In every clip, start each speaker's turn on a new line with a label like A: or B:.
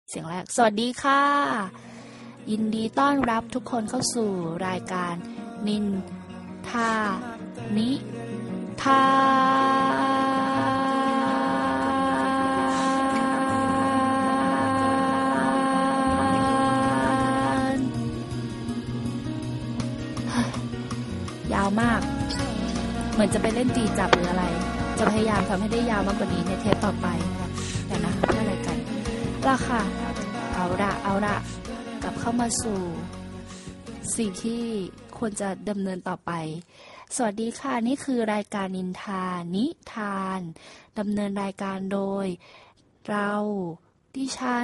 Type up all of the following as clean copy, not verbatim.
A: เสียงแรกสวัสดีค่ะยินดีต้อนรับทุกคนเข้าสู่รายการนินทานิทานยาวมากเหมือนจะไปเล่นตีจับหรืออะไรจะพยายามทำให้ได้ยาวมากกว่านี้ในเทปต่อไปแต่นะเพื่ออะไรกันล่ะค่ะเอาละกลับเข้ามาสู่สิ่งที่ควรจะดำเนินต่อไปสวัสดีค่ะนี่คือรายการนินทานิทานดำเนินรายการโดยดิ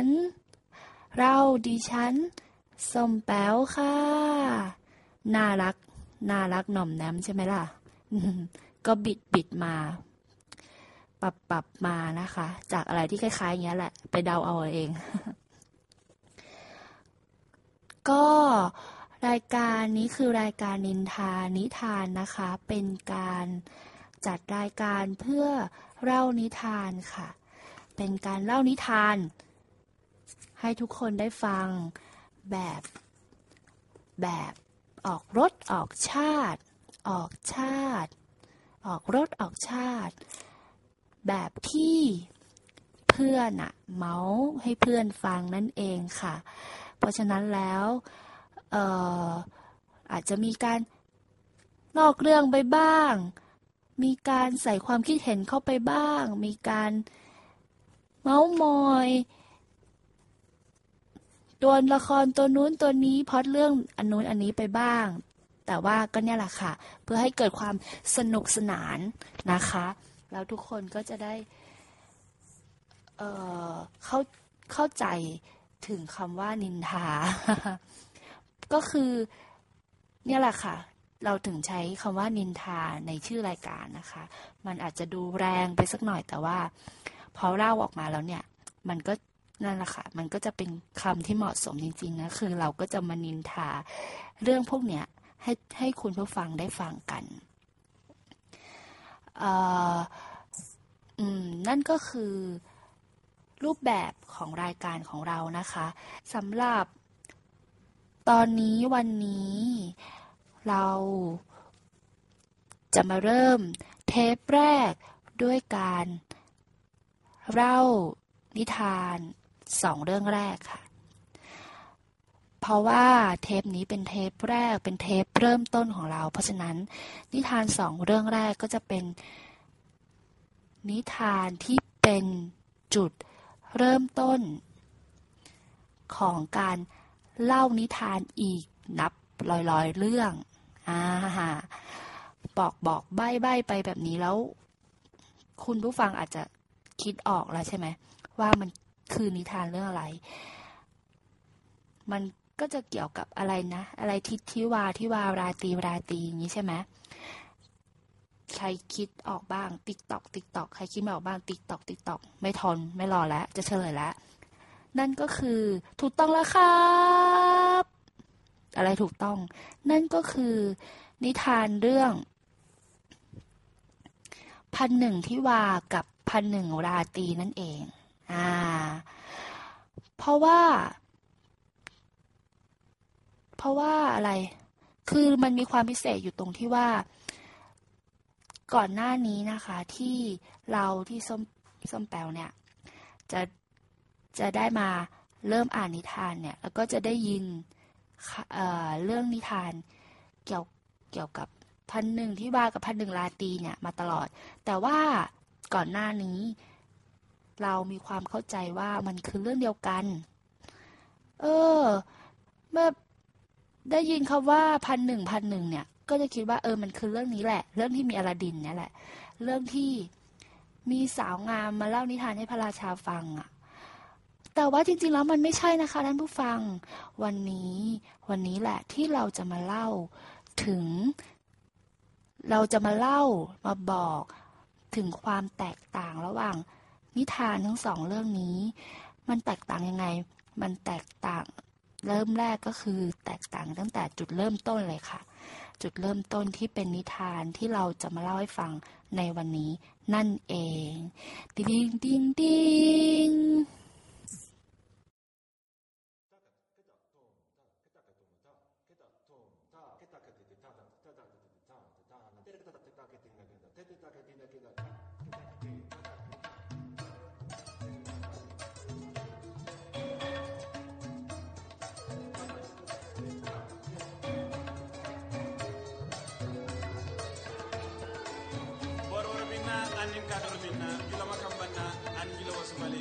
A: ฉันส้มแป๋วค่ะน่ารักหน่อมแนมใช่ไหมล่ะ ก็บิดมาปรับมานะคะจากอะไรที่คล้ายๆอย่างเงี้ยแหละไปเดาเอาเอง ก็รายการนี้คือรายการนินทานิทานนะคะเป็นการจัดรายการเพื่อเล่านิทานค่ะเป็นการเล่านิทานให้ทุกคนได้ฟังแบบออกรสออกชาติออกรสออกชาติแบบที่เพื่อนเมาส์ให้เพื่อนฟังนั่นเองค่ะเพราะฉะนั้นแล้วอาจจะมีการนอกเรื่องไปบ้างมีการใส่ความคิดเห็นเข้าไปบ้างมีการเมาส์มอยตัวละครตัวนู้นตัวนี้พล็อตเรื่องอันนู้นอันนี้ไปบ้างแต่ว่าก็เนี่ยแหละค่ะเพื่อให้เกิดความสนุกสนานนะคะแล้วทุกคนก็จะได้เข้าใจถึงคำว่านินทา ก็คือเนี่ยแหละค่ะเราถึงใช้คำว่านินทาในชื่อรายการนะคะมันอาจจะดูแรงไปสักหน่อยแต่ว่าพอเล่าออกมาแล้วเนี่ยมันก็นั่นแหละค่ะมันก็จะเป็นคำที่เหมาะสมจริงๆนะคือเราก็จะมานินทาเรื่องพวกเนี้ยให้คุณผู้ฟังได้ฟังกันนั่นก็คือรูปแบบของรายการของเรานะคะสำหรับตอนนี้วันนี้เราจะมาเริ่มเทปแรกด้วยการเล่านิทาน2เรื่องแรกค่ะเพราะว่าเทปนี้เป็นเทปแรกเป็นเทปเริ่มต้นของเราเพราะฉะนั้นนิทาน2เรื่องแรกก็จะเป็นนิทานที่เป็นจุดเริ่มต้นของการเล่านิทานอีกนับร้อยเรื่องบอกใบ้ไปแบบนี้แล้วคุณผู้ฟังอาจจะคิดออกแล้วใช่ไหมว่ามันคือนิทานเรื่องอะไรมันก็จะเกี่ยวกับอะไรนะอะไรทิวาราตรีอย่างนี้ใช่ไหมใครคิดออกบ้างติ๊กตอกใครคิดไม่ออกบ้างติ๊กตอกไม่ทนไม่รอแล้วจะเฉลยแล้วนั่นก็คือถูกต้องแล้วครับอะไรถูกต้องนั่นก็คือนิทานเรื่อง1,001ทิวากับ1,001ราตรีนั่นเองเพราะว่าอะไรคือมันมีความพิเศษอยู่ตรงที่ว่าก่อนหน้านี้นะคะที่เราที่ส้มแปวเนี่ยจะได้มาเริ่มอ่านนิทานเนี่ยแล้วก็จะได้ยินเรื่องนิทานเกี่ยวกับ1,001ทิวากับ1,001ราตรีเนี่ยมาตลอดแต่ว่าก่อนหน้านี้เรามีความเข้าใจว่ามันคือเรื่องเดียวกันเมื่อได้ยินคำว่า1,001เนี่ยก็จะคิดว่ามันคือเรื่องนี้แหละเรื่องที่มีอลาดินเนี่ยแหละเรื่องที่มีสาวงามมาเล่านิทานให้พระราชาฟังแต่ว่าจริงๆแล้วมันไม่ใช่นะคะท่านผู้ฟังวันนี้แหละที่เราจะมาเล่ามาบอกถึงความแตกต่างระหว่างนิทานทั้งสองเรื่องนี้มันแตกต่างยังไงมันแตกต่างเริ่มแรกก็คือแตกต่างตั้งแต่จุดเริ่มต้นเลยค่ะจุดเริ่มต้นที่เป็นนิทานที่เราจะมาเล่าให้ฟังในวันนี้นั่นเองติ๊ง
B: anin kadoro minna julama kambanna an jula wasmale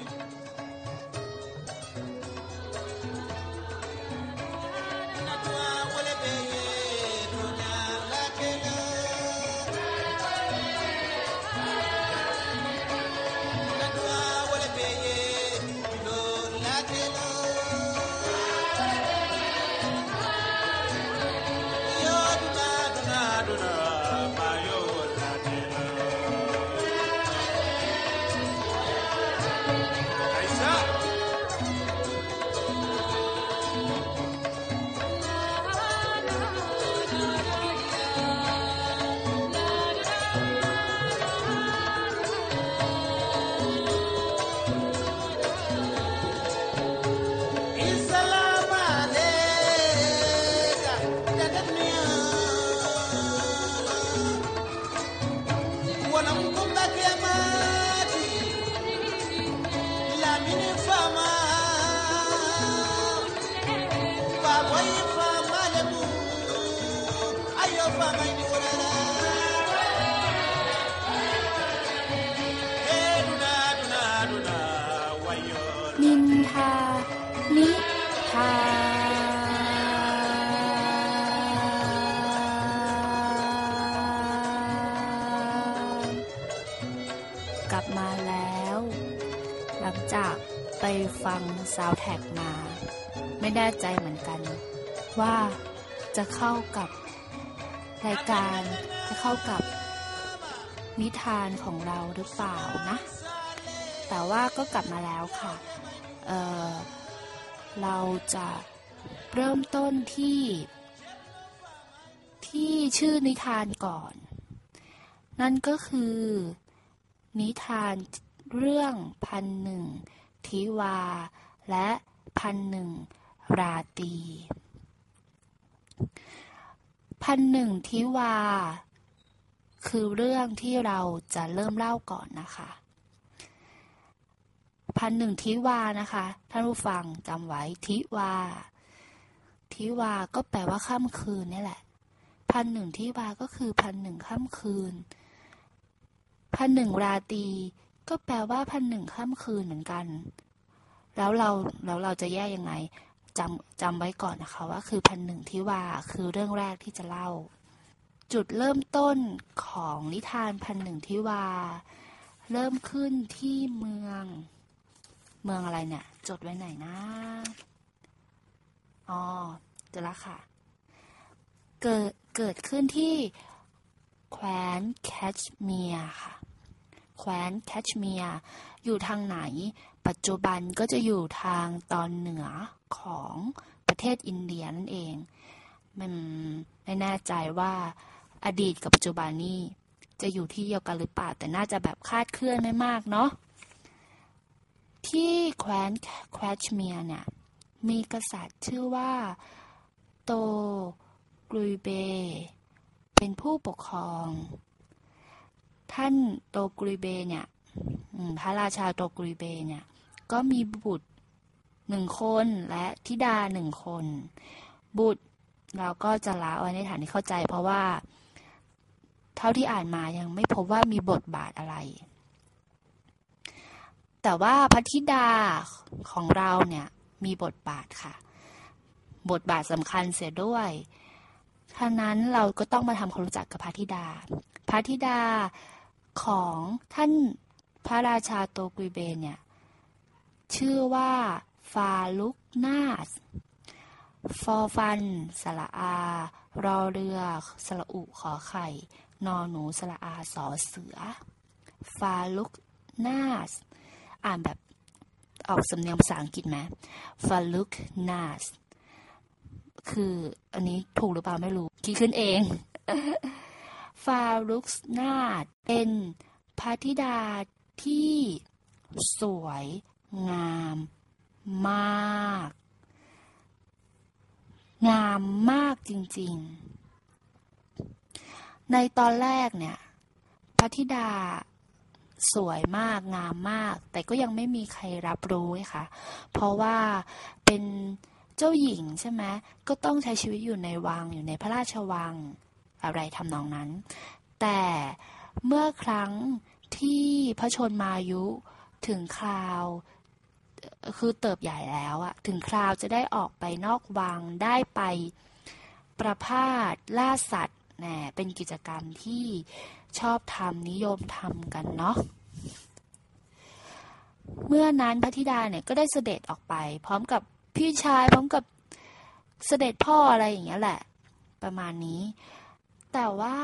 B: natwa wole beye dona lakela natwa wole beye dona lakela yo duna bayo lakela
A: นินทานิทานกลับมาแล้วหลังจากไปฟังซาวด์แทร็กมาไม่แน่ใจเหมือนกันว่าจะเข้ากับรายการจะเข้ากับนิทานของเราหรือเปล่านะแต่ว่าก็กลับมาแล้วค่ะเราจะเริ่มต้นที่ชื่อนิทานก่อนนั่นก็คือนิทานเรื่อง1,001 ทิวาและ1,001 ราตรี1,001 ทิวาคือเรื่องที่เราจะเริ่มเล่าก่อนนะคะ1,001 ทิวานะคะท่านผู้ฟังจำไว้ทิวาก็แปลว่าค่ำคืนนี่แหละ1,001 ทิวาก็คือ1,001 ค่ำคืน1,001 ราตรีก็แปลว่า1,001 ค่ำคืนเหมือนกันแล้วเราจะแยกยังไงจำไว้ก่อนนะคะว่าคือ1,001 ทิวาคือเรื่องแรกที่จะเล่าจุดเริ่มต้นของนิทาน1,001 ทิวาเริ่มขึ้นที่เมืองอะไรเนี่ยจดไว้ไหนนะเจอแล้วค่ะเกิดขึ้นที่แคว้นแคชเมียร์ค่ะแคว้นแคชเมียร์อยู่ทางไหนปัจจุบันก็จะอยู่ทางตอนเหนือของประเทศอินเดียนั่นเองมันไม่แน่ใจว่าอดีตกับปัจจุบันนี้จะอยู่ที่เดียวกันหรือเปล่าแต่น่าจะแบบคลาดเคลื่อนไม่มากเนาะที่แคว้นแคชเมียร์เนี่ยมีกษัตริย์ชื่อว่าโตกรุยเบเป็นผู้ปกครองท่านโตกรุยเบเนี่ยพระราชาโตกรุยเบเนี่ยก็มีบุตร1 คนและธิดา1 คนบุตรเราก็จะละไว้ในฐานที่เข้าใจเพราะว่าเท่าที่อ่านมายังไม่พบว่ามีบทบาทอะไรแต่ว่าพระธิดาของเราเนี่ยมีบทบาทค่ะบทบาทสำคัญเสียด้วยฉะนั้นเราก็ต้องมาทำความรู้จักกับพระธิดาของท่านพระราชาโตกรุยเบเนี่ยชื่อว่าฟาลุกนาสฟอฟันสระอารอเรือสระอุขอไข่นอหนูสระอาสอเสือฟาลุกนาสอ่านแบบออกสำเนียงภาษาอังกฤษไหมฟาลุกนาสคืออันนี้ถูกหรือเปล่าไม่รู้คิดขึ้นเอง ฟาลุกนาสเป็นพระธิดาที่สวยงามมากจริงๆในตอนแรกเนี่ยพระธิดาสวยมากงามมากแต่ก็ยังไม่มีใครรับรู้ค่ะเพราะว่าเป็นเจ้าหญิงใช่ไหมก็ต้องใช้ชีวิตอยู่ในวังอยู่ในพระราชวังอะไรทำนองนั้นแต่เมื่อครั้งที่พระชนมายุถึงคราวคือเติบใหญ่แล้วอะถึงคราวจะได้ออกไปนอกวังได้ไปประพาสล่าสัตว์เป็นกิจกรรมที่ชอบทำนิยมทำกันเนาะเมื่อนั้นพระธิดาเนี่ยก็ได้เสด็จออกไปพร้อมกับพี่ชายพร้อมกับเสด็จพ่ออะไรอย่างเงี้ยแหละประมาณนี้แต่ว่า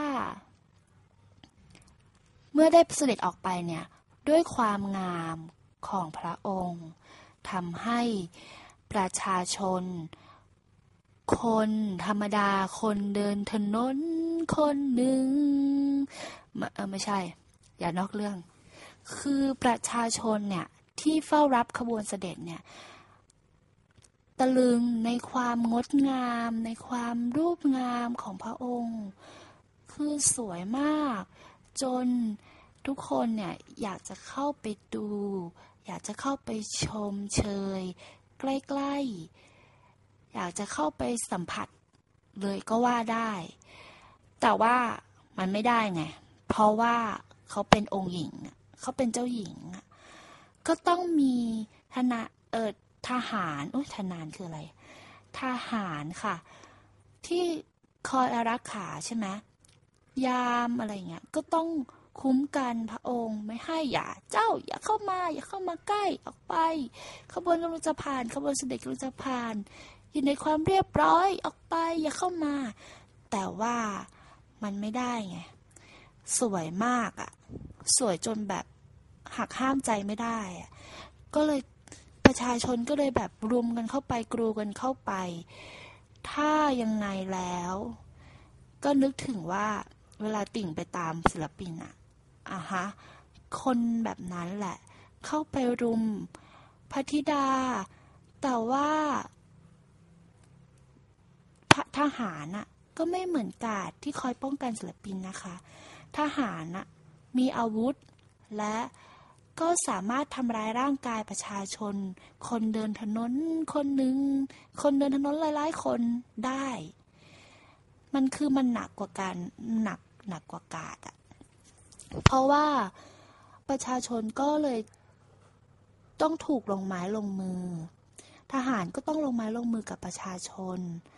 A: เมื่อได้เสด็จออกไปเนี่ยด้วยความงามของพระองค์ทำให้ประชาชนคนธรรมดาคนเดินถนนคนหนึ่งไม่ใช่อย่านอกเรื่องคือประชาชนเนี่ยที่เฝ้ารับขบวนเสด็จเนี่ยตะลึงในความงดงามในความรูปงามของพระองค์คือสวยมากจนทุกคนเนี่ยอยากจะเข้าไปดูอยากจะเข้าไปชมเชยใกล้ๆอยากจะเข้าไปสัมผัสเลยก็ว่าได้แต่ว่ามันไม่ได้ไงเพราะว่าเขาเป็นองค์หญิงเขาเป็นเจ้าหญิงก็ต้องมีทหารทนานคืออะไรทหารค่ะที่คอยอารักขาใช่ไหมยามอะไรเงี้ยก็ต้องคุ้มกันพระองค์ไม่ให้อย่าเข้ามาใกล้ออกไปขบวนกำลังจะผ่านขบวนเสด็จกำลังจะผ่านอยู่ในความเรียบร้อยออกไปอย่าเข้ามาแต่ว่ามันไม่ได้ไงสวยมากสวยจนแบบหักห้ามใจไม่ได้ก็เลยประชาชนก็เลยแบบรวมกันเข้าไปกรูกันเข้าไปถ้ายังไงแล้วก็นึกถึงว่าเวลาติ่งไปตามศิลปินคนแบบนั้นแหละเข้าไปรุมพระธิดาแต่ว่าทหารก็ไม่เหมือนกาดที่คอยป้องกันศิลปินนะคะทหารมีอาวุธและก็สามารถทำร้ายร่างกายประชาชนคนเดินถนนคนหนึ่งคนเดินถนนหลายๆคนได้มันหนักกว่าการหนักกว่ากาดเพราะว่าประชาชนก็เลยต้องถูกลงไม้ลงมือทหารก็ต้องลงไม้ลงมือกับประชาชน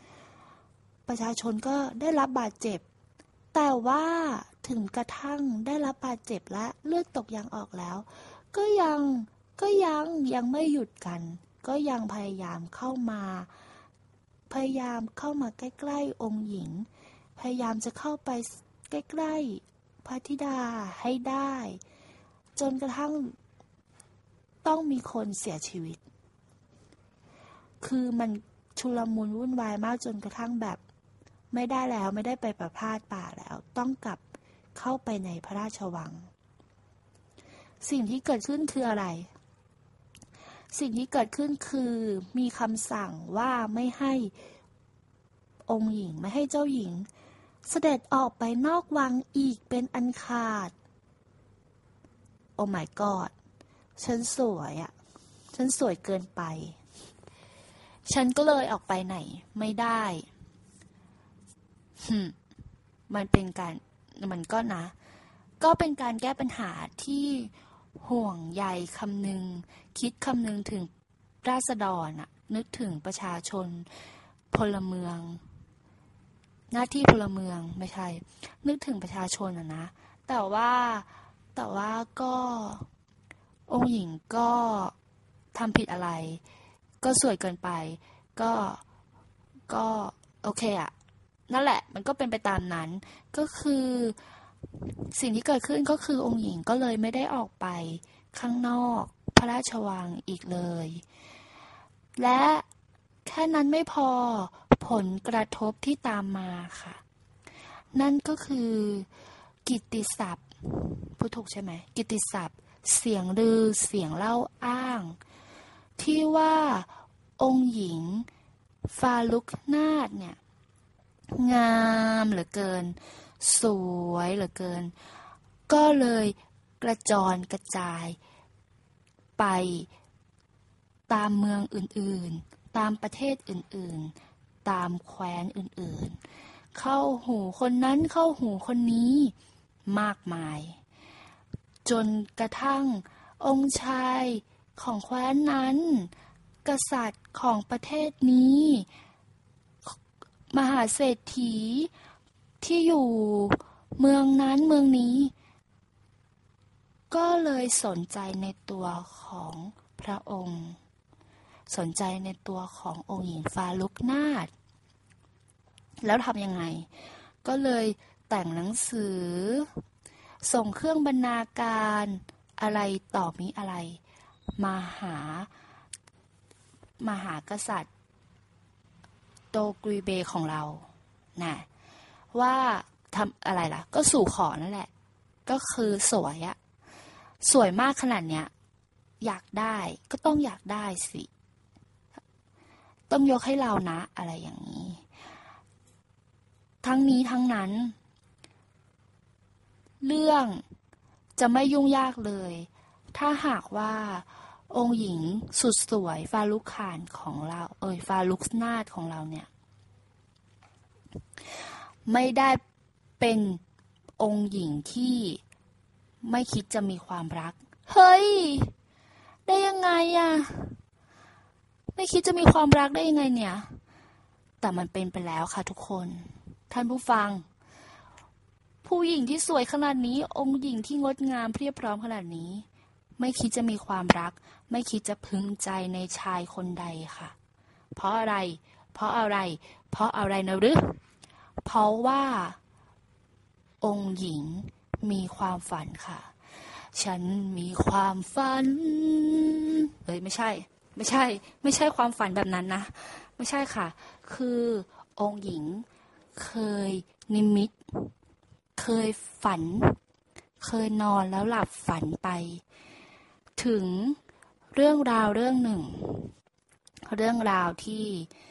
A: ก็ได้รับบาดเจ็บแต่ว่าถึงกระทั่งได้รับบาดเจ็บและเลือดตกยางออกแล้วก็ยังไม่หยุดกันก็ยังพยายามเข้ามาใกล้ๆองค์หญิงพยายามจะเข้าไปใกล้ๆพระธิดาให้ได้จนกระทั่งต้องมีคนเสียชีวิตคือมันชุลมุนวุ่นวายมากจนกระทั่งแบบไม่ได้แล้วไม่ได้ไปประพาสป่าแล้วต้องกลับเข้าไปในพระราชวังสิ่งที่เกิดขึ้นคืออะไรสิ่งที่เกิดขึ้นคือมีคำสั่งว่าไม่ให้องค์หญิงไม่ให้เจ้าหญิงเสด็จออกไปนอกวังอีกเป็นอันขาดโอ้ my god ฉันสวยเกินไปฉันก็เลยออกไปไหนไม่ได้มันเป็นการแก้ปัญหาที่ห่วงใยคำนึงคิดคำนึงถึงราษฎรนึกถึงประชาชนพลเมืองหน้าที่พลเมืองไม่ใช่นึกถึงประชาชนนะแต่ว่าก็องค์หญิงก็ทำผิดอะไรก็สวยเกินไปก็โอเคนั่นแหละมันก็เป็นไปตามนั้นก็คือสิ่งที่เกิดขึ้นก็คือองค์หญิงก็เลยไม่ได้ออกไปข้างนอกพระราชวังอีกเลยและแค่นั้นไม่พอผลกระทบที่ตามมาค่ะนั่นก็คือกิตติศัพท์พูดถูกใช่ไหมกิตติศัพท์เสียงลือเสียงเล่าอ้างที่ว่าองค์หญิงฟาลุกนาถเนี่ยงามเหลือเกินสวยเหลือเกินก็เลยกระจรกระจายไปตามเมืองอื่นๆตามประเทศอื่นๆตามแคว้นอื่นๆเข้าหูคนนั้นเข้าหูคนนี้มากมายจนกระทั่งองค์ชายของแคว้นนั้นกษัตริย์ของประเทศนี้มหาเศรษฐีที่อยู่เมืองนั้นเมืองนี้ก็เลยสนใจในตัวของพระองค์สนใจในตัวขององค์หญิงฟารุกนาถแล้วทำยังไงก็เลยแต่งหนังสือส่งเครื่องบรรณาการอะไรต่อมิอะไรมาหากษัตริย์โตกรีเบของเรานะว่าทำอะไรล่ะก็สู่ขอนั่นแหละก็คือสวยอะสวยมากขนาดเนี้ยอยากได้ก็ต้องอยากได้สิต้องยกให้เรานะอะไรอย่างนี้ทั้งนี้ทั้งนั้นเรื่องจะไม่ยุ่งยากเลยถ้าหากว่าองค์หญิงสุดสวยฟารุกขานของเราฟารุกนาถของเราเนี่ยไม่ได้เป็นองค์หญิงที่ไม่คิดจะมีความรักเฮ้ยได้ยังไงอะไม่คิดจะมีความรักได้ยังไงเนี่ยแต่มันเป็นไปแล้วค่ะทุกคนท่านผู้ฟังผู้หญิงที่สวยขนาดนี้องค์หญิงที่งดงามเพียบพร้อมขนาดนี้ไม่คิดจะมีความรักไม่คิดจะพึงใจในชายคนใดค่ะเพราะอะไรเพราะอะไรนะหรือเพราะว่าองค์หญิงมีความฝันค่ะฉันมีความฝันไม่ใช่ความฝันแบบนั้นนะไม่ใช่ค่ะคือองค์หญิงเคยนิมิตเคยฝันเคยนอนแล้วหลับฝันไปถึงเรื่องราวเรื่องหนึ่งเรื่องราวที่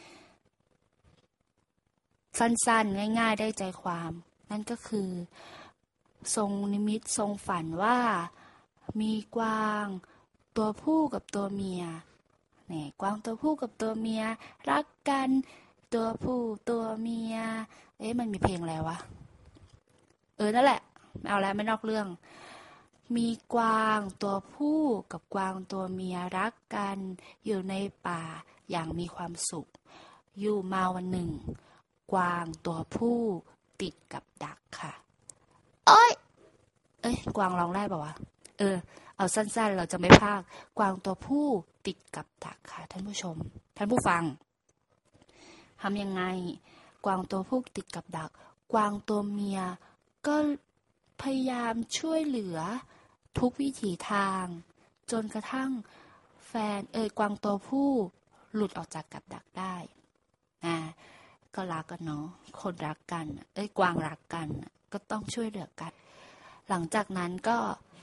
A: สั้นๆง่ายๆได้ใจความนั่นก็คือทรงนิมิตทรงฝันว่ามีกวางตัวผู้กับตัวเมียเนี่ยกวางตัวผู้กับตัวเมียรักกันตัวผู้ตัวเมียมันมีเพลงอะไรวะนั่นแหละไม่เอาแล้วไม่นอกเรื่องมีกวางตัวผู้กับกวางตัวเมียรักกันอยู่ในป่าอย่างมีความสุขอยู่มาวันหนึ่งกวางตัวผู้ติดกับดักค่ะกวางร้องได้ป่าวะเอาสั้นๆเราจะไม่พากกวางตัวผู้ติดกับดักค่ะท่านผู้ชมท่านผู้ฟังทำยังไงกวางตัวผู้ติดกับดักกวางตัวเมียก็พยายามช่วยเหลือทุกวิถีทางจนกระทั่งแฟนกวางตัวผู้หลุดออกจากกับดักได้ก็รักกันเนาะคนรักกันกวางรักกันก็ต้องช่วยเหลือกันหลังจากนั้นก็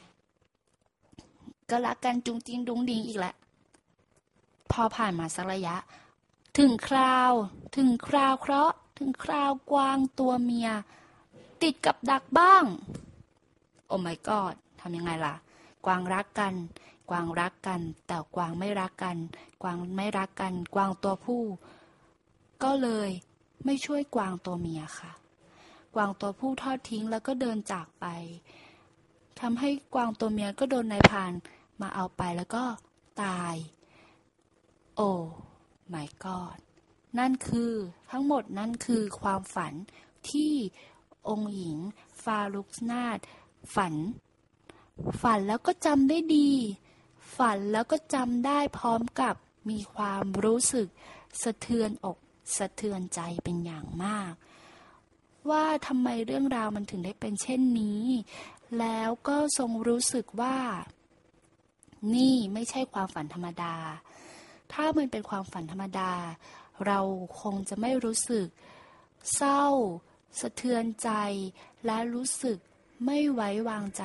A: รักกันจุงจิ้งดุงดิงอีกแหละพอผ่านมาสักระยะถึงคราวเคราะห์ถึงคราวกวางตัวเมียติดกับดักบ้างโอ้ my god ทำยังไงล่ะกวางรักกันแต่กวางไม่รักกันกวางตัวผู้ก็เลยไม่ช่วยกวางตัวเมียค่ะกวางตัวผู้ทอดทิ้งแล้วก็เดินจากไปทำให้กวางตัวเมียก็โดนนายพรานมาเอาไปแล้วก็ตายโอ้ my god นั่นคือทั้งหมดนั่นคือความฝันที่องค์หญิงฟารุกนาถฝันแล้วก็จำได้ดีฝันแล้วก็จำได้พร้อมกับมีความรู้สึกสะเทือนอกสะเทือนใจเป็นอย่างมากว่าทำไมเรื่องราวมันถึงได้เป็นเช่นนี้แล้วก็ทรงรู้สึกว่านี่ไม่ใช่ความฝันธรรมดาถ้ามันเป็นความฝันธรรมดาเราคงจะไม่รู้สึกเศร้าสะเทือนใจและรู้สึกไม่ไว้วางใจ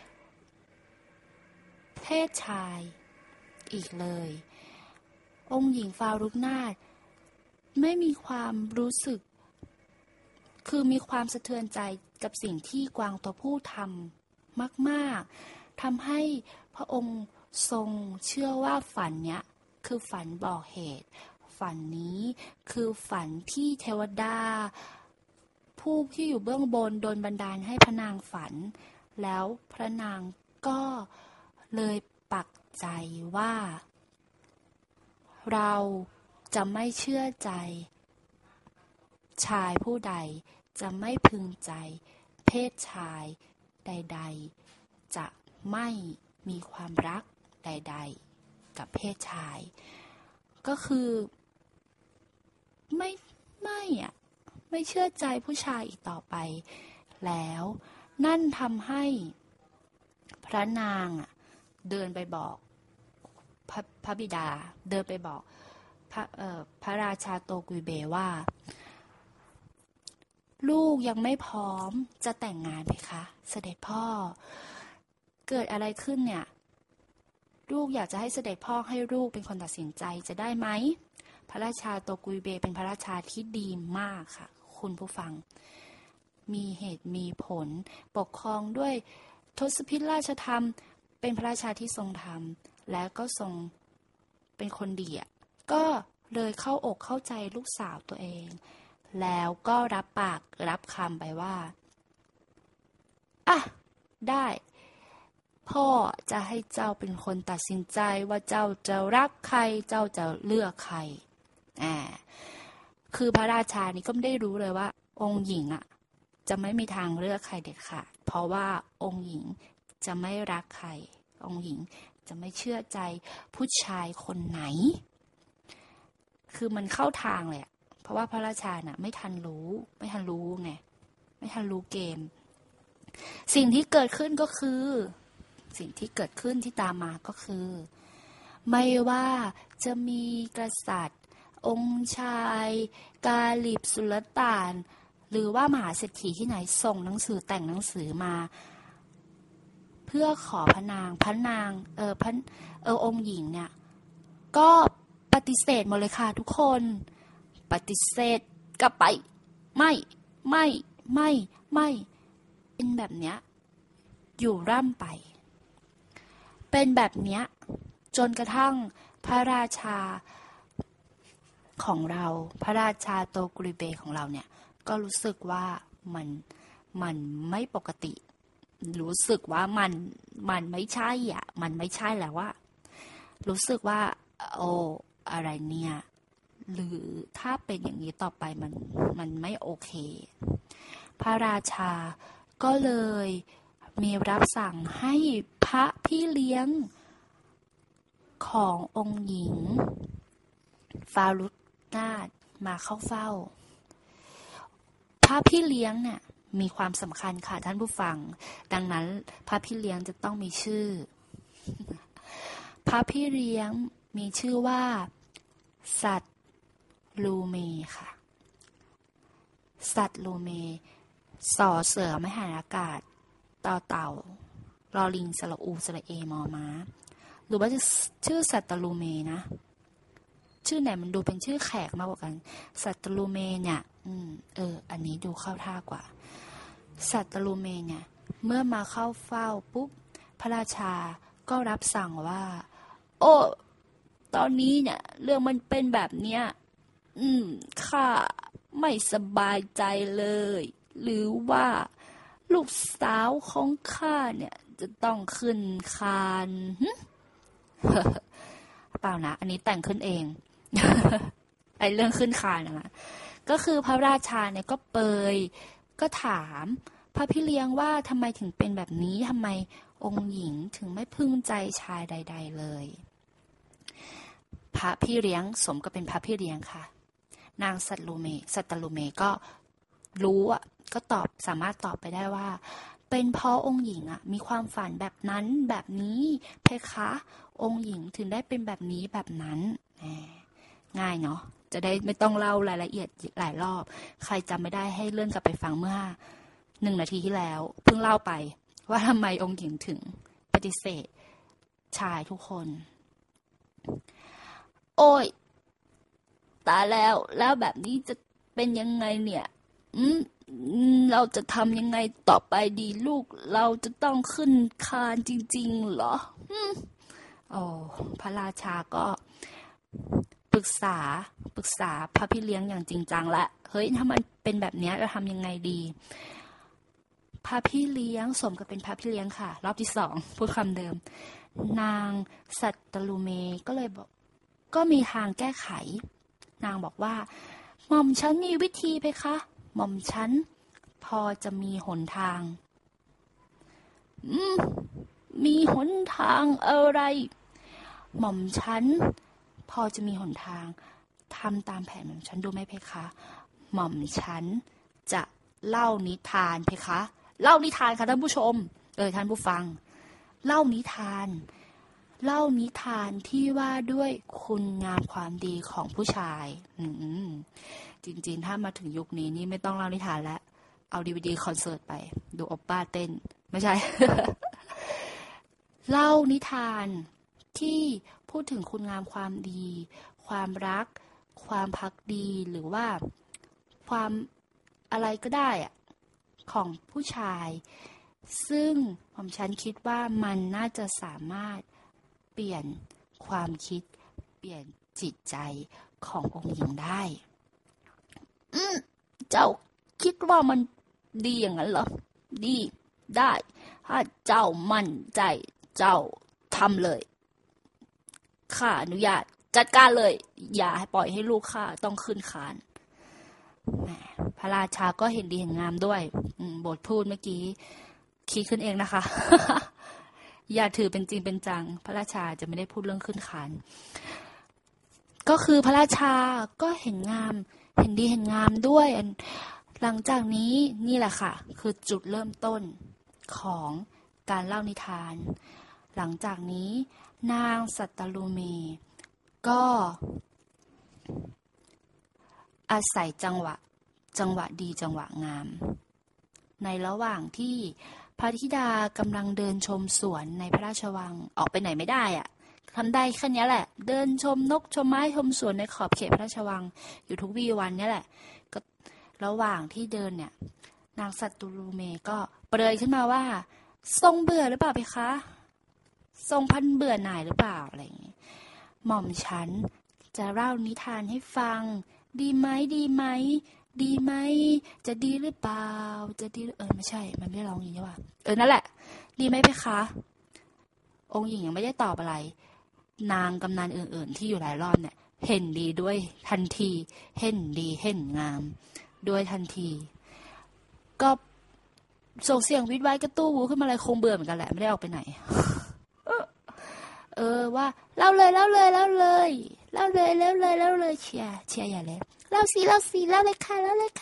A: เพศชายอีกเลยองค์หญิงฟารุกนาถไม่มีความรู้สึกคือมีความสะเทือนใจกับสิ่งที่กวางตัวผู้ทมากๆทำให้พระองค์ทรงเชื่อว่าฝันเนี้ยคือฝันบอกเหตุฝันนี้คือฝันที่เทวดาผู้ที่อยู่เบื้องบนโดนบันดาลให้พระนางฝันแล้วพระนางก็เลยปักใจว่าเราจะไม่เชื่อใจชายผู้ใดจะไม่พึงใจเพศชายใดๆจะไม่มีความรักใดๆกับเพศชายก็คือไม่เชื่อใจผู้ชายอีกต่อไปแล้วนั่นทำให้พระนางเดินไปบอกพระบิดาเดินไปบอกพระราชาโตกุยเบว่าลูกยังไม่พร้อมจะแต่งงานไหมคะเสด็จพ่อเกิดอะไรขึ้นเนี่ยลูกอยากจะให้เสด็จพ่อให้ลูกเป็นคนตัดสินใจจะได้ไหมพระราชาโตกุยเบเป็นพระราชาที่ดีมากค่ะคุณผู้ฟังมีเหตุมีผลปกครองด้วยทศพิธราชธรรมเป็นพระราชาที่ทรงธรรมและก็ทรงเป็นคนดีก็เลยเข้าอกเข้าใจลูกสาวตัวเองแล้วก็รับปากรับคำไปว่าได้พ่อจะให้เจ้าเป็นคนตัดสินใจว่าเจ้าจะรักใครเจ้าจะเลือกใครคือพระราชานี่ก็ไม่ได้รู้เลยว่าองค์หญิงจะไม่มีทางเลือกใครเด็ดขาดเพราะว่าองค์หญิงจะไม่รักใครองค์หญิงจะไม่เชื่อใจผู้ชายคนไหนคือมันเข้าทางเลยเพราะว่าพระราชาไม่ทันรู้ไงไม่ทันรู้เกมสิ่งที่เกิดขึ้นก็คือสิ่งที่เกิดขึ้นที่ตามมาก็คือไม่ว่าจะมีกษัตริย์องค์ชายกาลิบสุลต่านหรือว่ามหาเศรษฐีที่ไหนส่งหนังสือแต่งหนังสือมาเพื่อขอพระนางองค์หญิงเนี่ยก็ปฏิเสธหมดเลยค่ะทุกคนปฏิเสธกลับไปไม่เป็นแบบเนี้ยอยู่ร่ำไปเป็นแบบเนี้ยจนกระทั่งพระราชาของเราพระราชาโตกุริเบของเราเนี่ยก็รู้สึกว่ามันไม่ปกติรู้สึกว่ามันไม่ใช่มันไม่ใช่แล้วว่ารู้สึกว่าโอ้อะไรเนี่ยหรือถ้าเป็นอย่างนี้ต่อไปมันไม่โอเคพระราชาก็เลยมีรับสั่งให้พระพี่เลี้ยงขององค์หญิงฟารุนาถมาเข้าเฝ้าพระพี่เลี้ยงเนี่ยมีความสำคัญค่ะท่านผู้ฟังดังนั้นพระพี่เลี้ยงจะต้องมีชื่อพระพี่เลี้ยงมีชื่อว่าสัตลูเมค่ะสัตลูเมสอเสือไม่หันอากาศต่อเต่ารอลิงสระอูสระเอมอม้าหรือว่าจะชื่อสัตลูเมนะชื่อไหนมันดูเป็นชื่อแขกมากกว่ากันสัตลูเมเนี่ยอันนี้ดูเข้าท่ากว่าสัตลูเมเนี่ยเมื่อมาเข้าเฝ้าปุ๊บพระราชาก็รับสั่งว่าโอ้ตอนนี้เนี่ยเรื่องมันเป็นแบบเนี้ยข้าไม่สบายใจเลยหรือว่าลูกสาวของข้าเนี่ยจะต้องขึ้นคานเปล่านะอันนี้แต่งขึ้นเอง ไอ้เรื่องขึ้นคานนะก็คือพระราชาเนี่ยก็ก็ถามพระพี่เลี้ยงว่าทำไมถึงเป็นแบบนี้ทำไมองค์หญิงถึงไม่พึงใจชายใดๆเลยพระพี่เลี้ยงสมกับเป็นพระพี่เลี้ยงค่ะนางสัตลูเมก็รู้ก็สามารถตอบไปได้ว่าเป็นเพราะองค์หญิงมีความฝันแบบนั้นแบบนี้เพคะองค์หญิงถึงได้เป็นแบบนี้แบบนั้นง่ายเนาะจะได้ไม่ต้องเล่ารายละเอียดหลายรอบใครจำไม่ได้ให้เลื่อนกลับไปฟังเมื่อ1 นาทีที่แล้วเพิ่งเล่าไปว่าทำไมองค์หญิงถึงปฏิเสธชายทุกคนโอ้ยตายแล้วแบบนี้จะเป็นยังไงเนี่ยเราจะทำยังไงต่อไปดีลูกเราจะต้องขึ้นคานจริงๆเหรอโอ้พระราชาก็ปรึกษาพระพี่เลี้ยงอย่างจริงจังละเฮ้ยถ้ามันเป็นแบบนี้เราทำยังไงดีพระพี่เลี้ยงสมกับเป็นพระพี่เลี้ยงค่ะรอบที่สองพูดคำเดิมนางสัตตลูเมก็เลยบอกก็มีทางแก้ไขนางบอกว่าหม่อมฉันมีวิธีไหมคะหม่อมฉันพอจะมีหนทางมีหนทางอะไรหม่อมฉันพอจะมีหนทางทำตามแผนหม่อมฉันดูไหมเพคะหม่อมฉันจะเล่านิทานเพคะเล่านิทานค่ะท่านผู้ชมท่านผู้ฟังเล่านิทานที่ว่าด้วยคุณงามความดีของผู้ชายจริงๆถ้ามาถึงยุคนี้นี่ไม่ต้องเล่านิทานแล้วเอาDVDคอนเสิร์ตไปดูโอปป้าเต้นไม่ใช่ เล่านิทานที่พูดถึงคุณงามความดีความรักความภักดีหรือว่าความอะไรก็ได้ของผู้ชายซึ่งผมฉันคิดว่ามันน่าจะสามารถเปลี่ยนความคิดเปลี่ยนจิตใจขององค์หญิงได้เจ้าคิดว่ามันดีอย่างนั้นเหรอดีได้ถ้าเจ้ามั่นใจเจ้าทำเลยข้าอนุญาตจัดการเลยอย่าให้ปล่อยให้ลูกข้าต้องขึ้นคานพระราชาก็เห็นดีเห็นงามด้วยบทพูดเมื่อกี้คิดขึ้นเองนะคะ อย่าถือเป็นจริงเป็นจังพระราชาจะไม่ได้พูดเรื่องขึ้นคานก็คือพระราชาก็เห็นดีเห็นงามด้วยหลังจากนี้นี่แหละค่ะคือจุดเริ่มต้นของการเล่านิทานหลังจากนี้นางสัตตลูเมก็อาศัยจังหวะดีจังหวะงามในระหว่างที่พระธิดากำลังเดินชมสวนในพระราชวังออกไปไหนไม่ได้ทำได้แค่นี้แหละเดินชมนกชมไม้ชมสวนในขอบเขตพระราชวังอยู่ทุกวี่วันนี่แหละก็ระหว่างที่เดินเนี่ยนางสัตตลูเมก็เปรยขึ้นมาว่าทรงเบื่อหรือเปล่าเพคะทรงพันเบื่อหน่ายหรือเปล่าอะไรอย่างงี้หม่อมฉันจะเล่านิทานให้ฟังดีไหมจะดีหรือเปล่าจะดีไม่ใช่มันไม่ร้องอย่างนี้ว่ะนั่นแหละดีไหมเพคะองค์หญิงยังไม่ได้ตอบอะไรนางกำนันอื่นๆที่อยู่หลายรอบเนี่ยเห็นดีด้วยทันทีเห็นดีเห็นงามด้วยทันทีก็ส่งเสียงวิดไว้กระตู้วูขึ้นมาเลยคงเบื่อเหมือนกันแหละไม่ได้ออกไปไหน ว่าเล่าเลยเชียร์อย่าเลยเล่าสิเล่าเลยค่ะเล่าเลย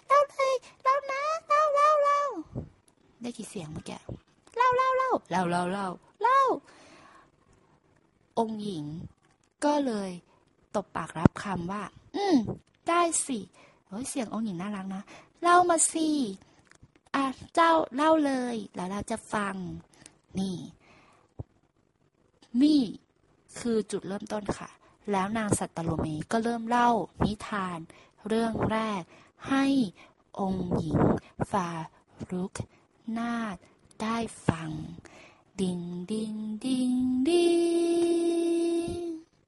A: เล่าได้กี่เสียงเมื่อกี้เล่าองค์หญิงก็เลยตบปากรับคำว่าได้สิเสียงองค์หญิงน่ารักนะเล่ามาสิเจ้าเล่าเลยแล้วเราจะฟังนี่คือจุดเริ่มต้นค่ะแล้วนางสัตตโลเมก็เริ่มเล่านิทานเรื่องแรกให้องค์หญิงฟารุกนาถได้ฟังดิงดิงดิงดิง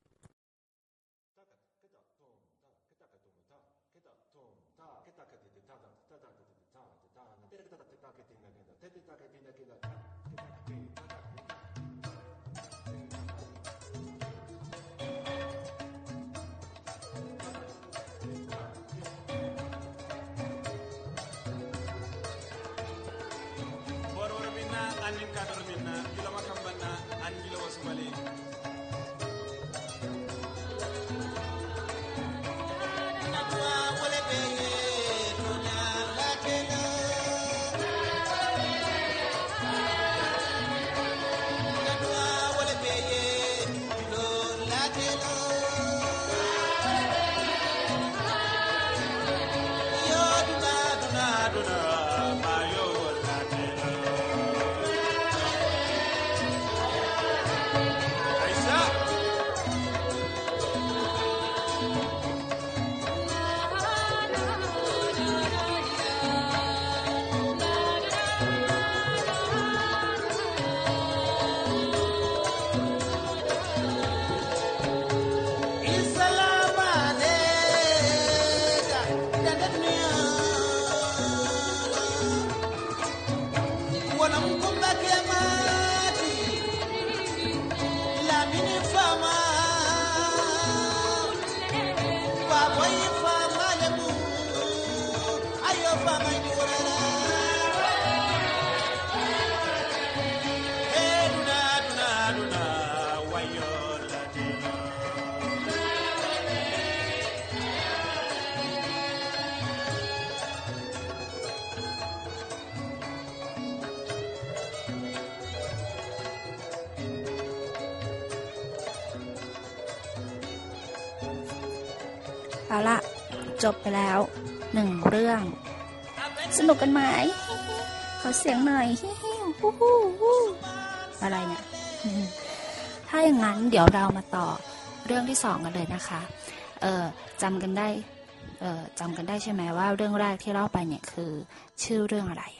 B: Anin kadar minna gila makambanna an gila wasmali natwa wale beye tonya latena
A: เอาละจบไปแล้ว1เรื่องสนุกกันไหมขอเสียงหน่อยอะไรเนี่ยถ้าอย่างนั้นเดี๋ยวเรามาต่อเรื่องที่2กันเลยนะคะจำกันได้ใช่ไหมว่าเรื่องแรกที่เล่าไปเนี่ยคือชื่อเรื่องอะไร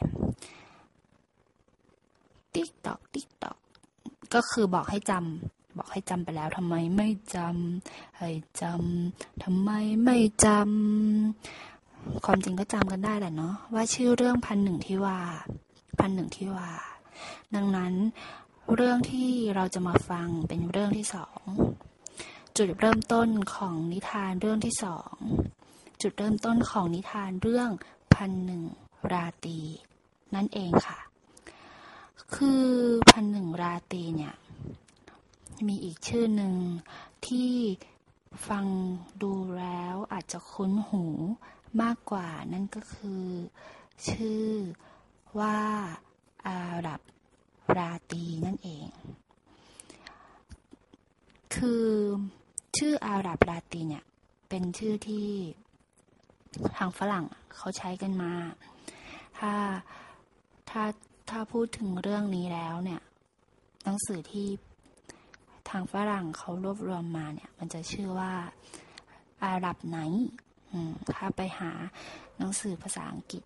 A: ติ๊กตอกก็คือบอกให้จำไปแล้วทำไมไม่จำให้จำทำไมไม่จำความจริงก็จำกันได้แหละเนาะว่าชื่อเรื่องพันหนึ่งที่ว่าดังนั้นเรื่องที่เราจะมาฟังเป็นเรื่องที่2จุดเริ่มต้นของนิทานเรื่องที่2จุดเริ่มต้นของนิทานเรื่องพันหนึ่งราตรีนั่นเองค่ะคือพันหนึ่งราตรีเนี่ยมีอีกชื่อหนึ่งที่ฟังดูแล้วอาจจะคุ้นหูมากกว่านั่นก็คือชื่อว่าอาหรับราตรีนั่นเองคือชื่ออาหรับราตรีเนี่ยเป็นชื่อที่ทางฝรั่งเขาใช้กันมาถ้าพูดถึงเรื่องนี้แล้วเนี่ยหนังสือที่ทางฝรั่งเขารวบรวมมาเนี่ยมันจะชื่อว่าอาหรับไนท์ถ้าไปหาหนังสือภาษาอังกฤษ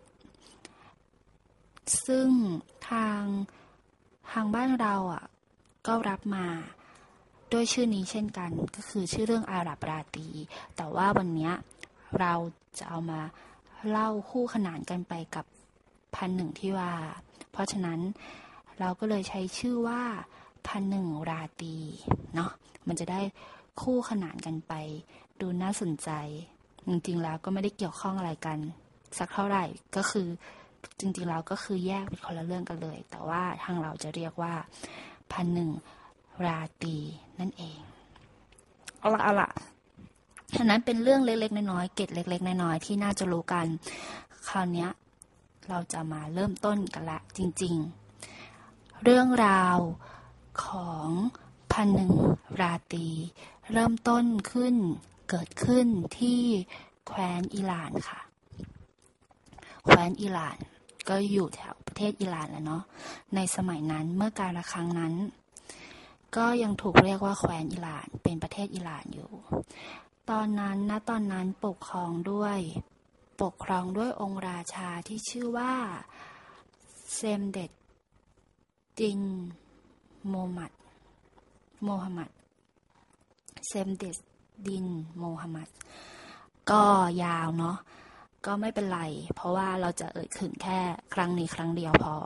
A: ซึ่งทางบ้านเราก็รับมาด้วยชื่อนี้เช่นกันก็คือชื่อเรื่องอาหรับราตรีแต่ว่าวันนี้เราจะเอามาเล่าคู่ขนานกันไปกับพันหนึ่งที่ว่าเพราะฉะนั้นเราก็เลยใช้ชื่อว่าพันหนึ่งราตรีเนาะมันจะได้คู่ขนานกันไปดูน่าสนใจจริงๆแล้วก็ไม่ได้เกี่ยวข้องอะไรกันสักเท่าไหร่ก็คือจริงๆแล้วก็คือแยกเป็นคนละเรื่องกันเลยแต่ว่าทางเราจะเรียกว่าพันหนึ่งราตรีนั่นเองเอาละฉะนั้นเป็นเรื่องเล็กๆน้อยๆเกร็ดเล็กๆน้อยๆที่น่าจะรู้กันคราวนี้เราจะมาเริ่มต้นกันละจริงๆเรื่องราวของพันหนึ่งราตรีเริ่มต้นเกิดขึ้นที่แคว้นอิหร่านค่ะแคว้นอิหร่านก็อยู่แถวประเทศอิหร่านแหละเนาะในสมัยนั้นเมื่อกาลครั้งนั้นก็ยังถูกเรียกว่าแคว้นอิหร่านเป็นประเทศอิหร่านอยู่ตอนนั้นปกครองด้วยองค์ราชาที่ชื่อว่าเซมเด็ดดินโมฮัมหมัดเซมเด็ดดินโมฮัมหมัดก็ยาวเนาะก็ไม่เป็นไรเพราะว่าเราจะเอ่ยถึงแค่ครั้งนี้ครั้งเดียวพอ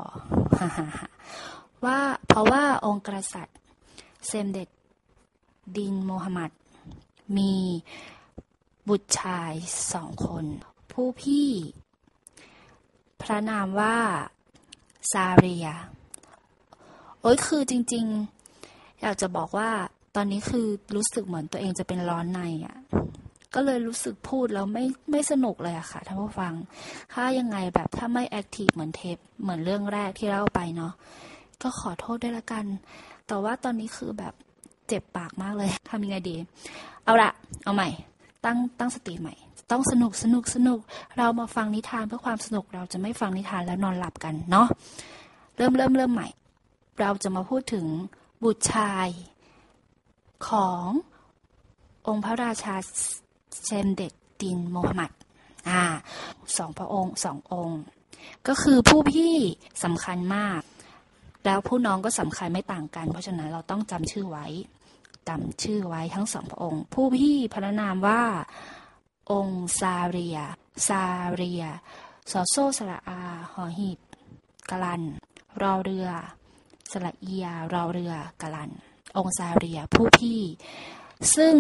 A: เพราะว่าองค์กษัตริย์เซมเด็ดดินโมฮัมหมัดมีบุตรชาย2 คนผู้พี่พระนามว่าซาเรียคือจริงๆอยากจะบอกว่าตอนนี้คือรู้สึกเหมือนตัวเองจะเป็นร้อนในก็เลยรู้สึกพูดแล้วไม่สนุกเลยค่ะท่านผู้ฟังถ้ายังไงแบบถ้าไม่แอคทีฟเหมือนเรื่องแรกที่เล่าไปเนาะก็ขอโทษด้วยละกันแต่ว่าตอนนี้คือแบบเจ็บปากมากเลยทำยังไงดีเอาใหม่ตั้งสติใหม่ต้องสนุกเรามาฟังนิทานเพื่อความสนุกเราจะไม่ฟังนิทานแล้วนอนหลับกันเนาะเริ่มใหม่เราจะมาพูดถึงบุตรชายขององค์พระราชาเซมเด็ดดินโมฮัมหมัด2 พระองค์2 องค์ก็คือผู้พี่สำคัญมากแล้วผู้น้องก็สำคัญไม่ต่างกันเพราะฉะนั้นเราต้องจำชื่อไว้ทั้ง2 พระองค์ผู้พี่พระนามว่าองค์ซาเรียสอโซสระอาหอหีบกะลันรอเรือสระเอียรอเรือกะลันองค์ซาเรียผู้พี่ซึ่ง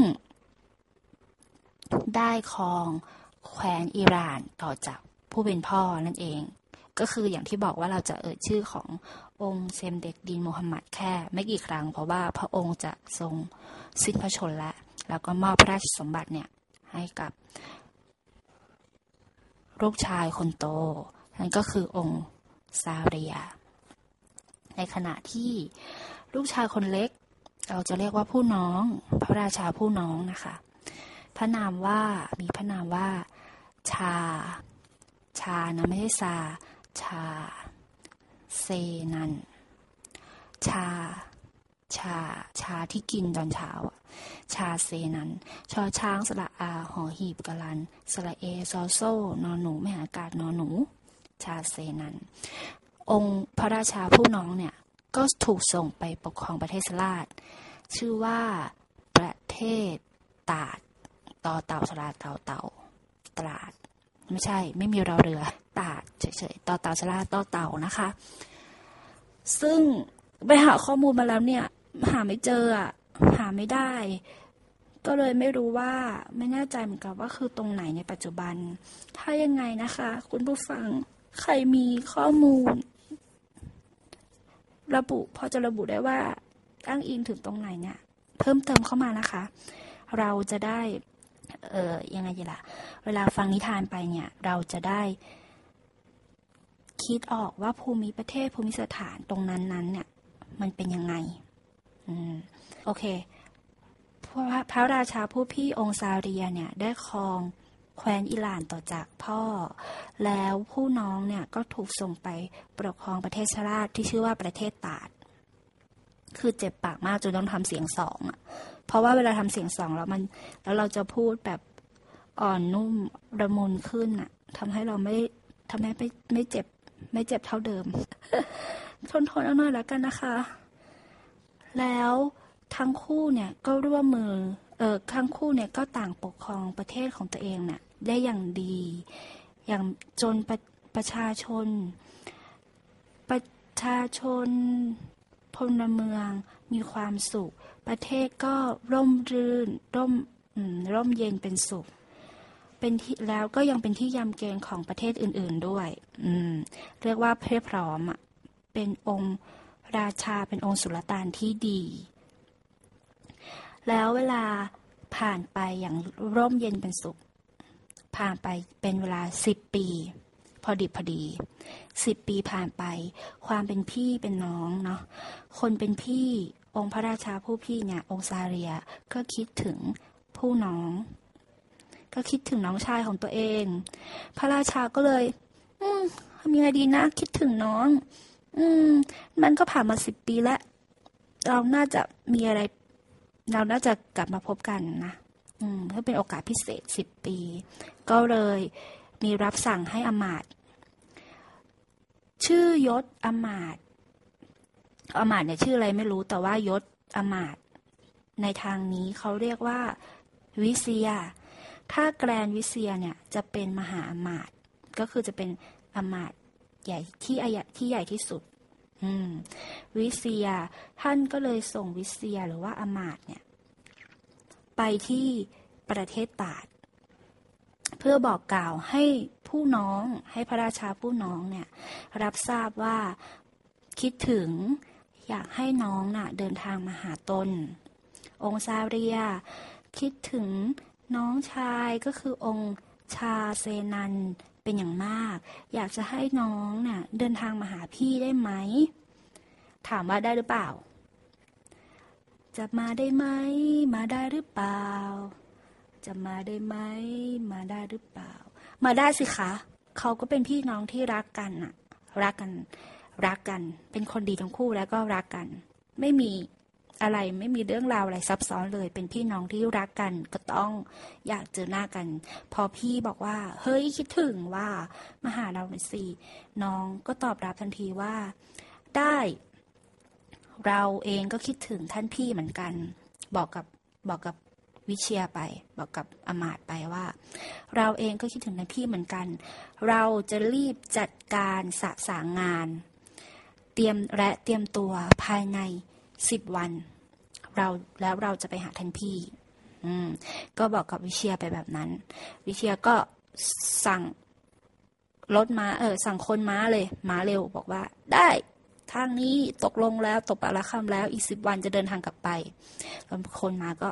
A: ได้ครองแคว้นอิหร่านต่อจากผู้เป็นพ่อนั่นเองก็คืออย่างที่บอกว่าเราจะเอ่ยชื่อขององค์เซมเด็ดดินโมฮัมหมัดแค่ไม่กี่ครั้งเพราะว่าพระองค์จะทรงสิ้นพระชนม์แล้วก็มอบพระราชสมบัติเนี่ยให้กับลูกชายคนโตนั่นก็คือองค์ซาเรียในขณะที่ลูกชายคนเล็กเราจะเรียกว่าผู้น้องพระราชาผู้น้องนะคะพระนามว่ามีพระนามว่าชานะไม่ใช่ชาเซนันชาที่กินตอนเช้าชาเซนันชอช้างสระอาหอหีบกะลันสระเอซอโซนอหนูไม่หากาศนอหนูชาเซนันองค์พระราชาผู้น้องเนี่ยก็ถูกส่งไปปกครองประเทศสลาดชื่อว่าประเทศตาดต่อเต่าสระเต่าตราดไม่ใช่ไม่มีรอเรือตาดเฉยๆต่อเต่าสระต่อเต่านะคะซึ่งไปหาข้อมูลมาแล้วเนี่ยหาไม่เจอหาไม่ได้ก็เลยไม่รู้ว่าไม่แน่ใจเหมือนกันว่าคือตรงไหนในปัจจุบันถ้ายังไงนะคะคุณผู้ฟังใครมีข้อมูลพอจะระบุได้ว่าอ้างอิงถึงตรงไหนเนี่ยเพิ่มเติมเข้ามานะคะเราจะได้ยังไงดีล่ะเวลาฟังนิทานไปเนี่ยเราจะได้คิดออกว่าภูมิประเทศภูมิสถานตรงนั้นเนี่ยมันเป็นยังไงโอเคพระราชาผู้พี่องซาเรียเนี่ยได้ครองแคว้นอิหร่านต่อจากพ่อแล้วผู้น้องเนี่ยก็ถูกส่งไปปกครองประเทศชราชที่ชื่อว่าประเทศตาดคือเจ็บปากมากจนต้องทำเสียงสองเพราะว่าเวลาทำเสียงสองแล้วเราจะพูดแบบอ่อนนุ่มละมุนขึ้นทำให้เราไม่เจ็บเท่าเดิม ทนเอาหน่อยแล้วกันนะคะแล้วทั้งคู่เนี่ยก็ร่วมมือทั้งคู่เนี่ยก็ต่างปกครองประเทศของตัวเองเนี่ยได้อย่างดีอย่างจนประชาชนพลเมืองมีความสุขประเทศก็ร่มรื่นร่มเย็นเป็นสุขเป็นที่แล้วก็ยังเป็นที่ยำเกรงของประเทศอื่นๆด้วยเรียกว่าเพียบพร้อมเป็นองค์ราชาเป็นองค์สุลต่านที่ดีแล้วเวลาผ่านไปอย่างร่มเย็นเป็นสุขผ่านไปเป็นเวลา10 ปีพอดี10 ปีผ่านไปความเป็นพี่เป็นน้องเนาะคนเป็นพี่องค์พระราชาผู้พี่เนี่ยองค์ซาเรียก็คิดถึงผู้น้องก็คิดถึงน้องชายของตัวเองพระราชาก็เลยทำยังไงดีนะคิดถึงน้องมันก็ผ่านมา10 ปีแล้วเราน่าจะมีอะไรเราน่าจะกลับมาพบกันนะเพื่อเป็นโอกาสพิเศษ10 ปีก็เลยมีรับสั่งให้อำมาตย์ชื่อยศอำมาตย์เนี่ยชื่ออะไรไม่รู้แต่ว่ายศอำมาตย์ในทางนี้เขาเรียกว่าวิเซียถ้าแกรนวิเซียเนี่ยจะเป็นมหาอำมาตย์ก็คือจะเป็นอำมาตย์ใหญ่ที่ใหญ่ที่สุดวิเซียท่านก็เลยส่งวิเซียหรือว่าอำมาตย์เนี่ยไปที่ประเทศตาดเพื่อบอกกล่าวให้ผู้น้องให้พระราชาผู้น้องเนี่ยรับทราบว่าคิดถึงอยากให้น้องน่ะเดินทางมาหาตนองค์ซาเรียคิดถึงน้องชายก็คือองค์ชาเซนันเป็นอย่างมากอยากจะให้น้องน่ะเดินทางมาหาพี่ได้ไหมถามว่าได้หรือเปล่าจะมาได้ไหมมาได้หรือเปล่าจะมาได้ไหมมาได้หรือเปล่ามาได้สิคะเขาก็เป็นพี่น้องที่รักกันรักกันเป็นคนดีทั้งคู่แล้วก็รักกันไม่มีเรื่องราวอะไรซับซ้อนเลยเป็นพี่น้องที่รักกันก็ต้องอยากเจอหน้ากันพอพี่บอกว่าเฮ้ยคิดถึงว่ามาหาเราหน่อยสิน้องก็ตอบรับทันทีว่าได้เราเองก็คิดถึงท่านพี่เหมือนกันบอกกับวิเชียไปบอกกับอมาตย์ไปว่าเราเองก็คิดถึงท่านพี่เหมือนกันเราจะรีบจัดการสะสางงานเตรียมตัวภายใน10 วันเราจะไปหาท่านพี่ก็บอกกับวิเชียไปแบบนั้นวิเชียก็สั่งรถม้าสั่งคนม้าเลยม้าเร็วบอกว่าได้ทางนี้ตกลงแล้วตกปากละคำแล้วอีก10 วันจะเดินทางกลับไปแล้วคนม้าก็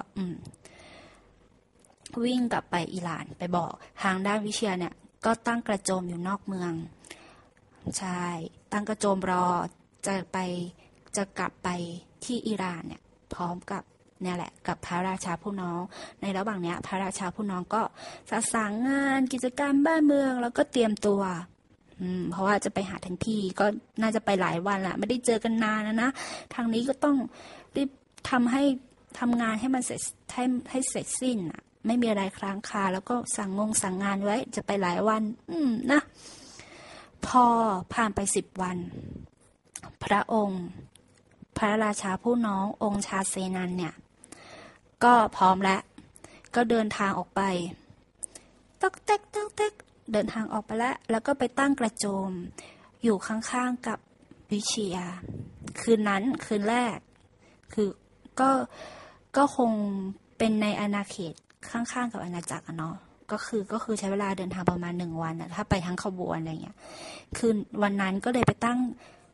A: วิ่งกลับไปอิหร่านไปบอกทางด้านวิเชียเนี่ยก็ตั้งกระโจมอยู่นอกเมืองใช่ตั้งกระโจมรอจะกลับไปที่อิหร่านเนี่ยพร้อมกับเนี่ยแหละกับพระราชาผู้น้องในระหว่างเนี้ยพระราชาผู้น้องก็สะสางงานกิจกรรมบ้านเมืองแล้วก็เตรียมตัวเพราะว่าจะไปหาทันทีก็น่าจะไปหลายวันละไม่ได้เจอกันนานนะทางนี้ก็ต้องรีบทำงานให้มันเสร็จให้เสร็จสิ้นอ่ะไม่มีอะไรค้างคาแล้วก็สั่งงานไว้จะไปหลายวันนะพอผ่านไป10 วันพระองค์พระราชาผู้น้ององค์ชาเซนันเนี่ยก็พร้อมแล้วก็เดินทางออกไปตอกแตกตอกแตกเดินทางออกไปแล้วก็ไปตั้งกระโจมอยู่ข้างๆกับวิเชียรคืนนั้นคืนแรกคือก็คงเป็นในอาณาเขตข้างๆกับอาณาจักรเนาะก็คือใช้เวลาเดินทางประมาณ1 วันถ้าไปทั้งขบวนอะไรเงี้ยคืนวันนั้นก็เลยไปตั้ง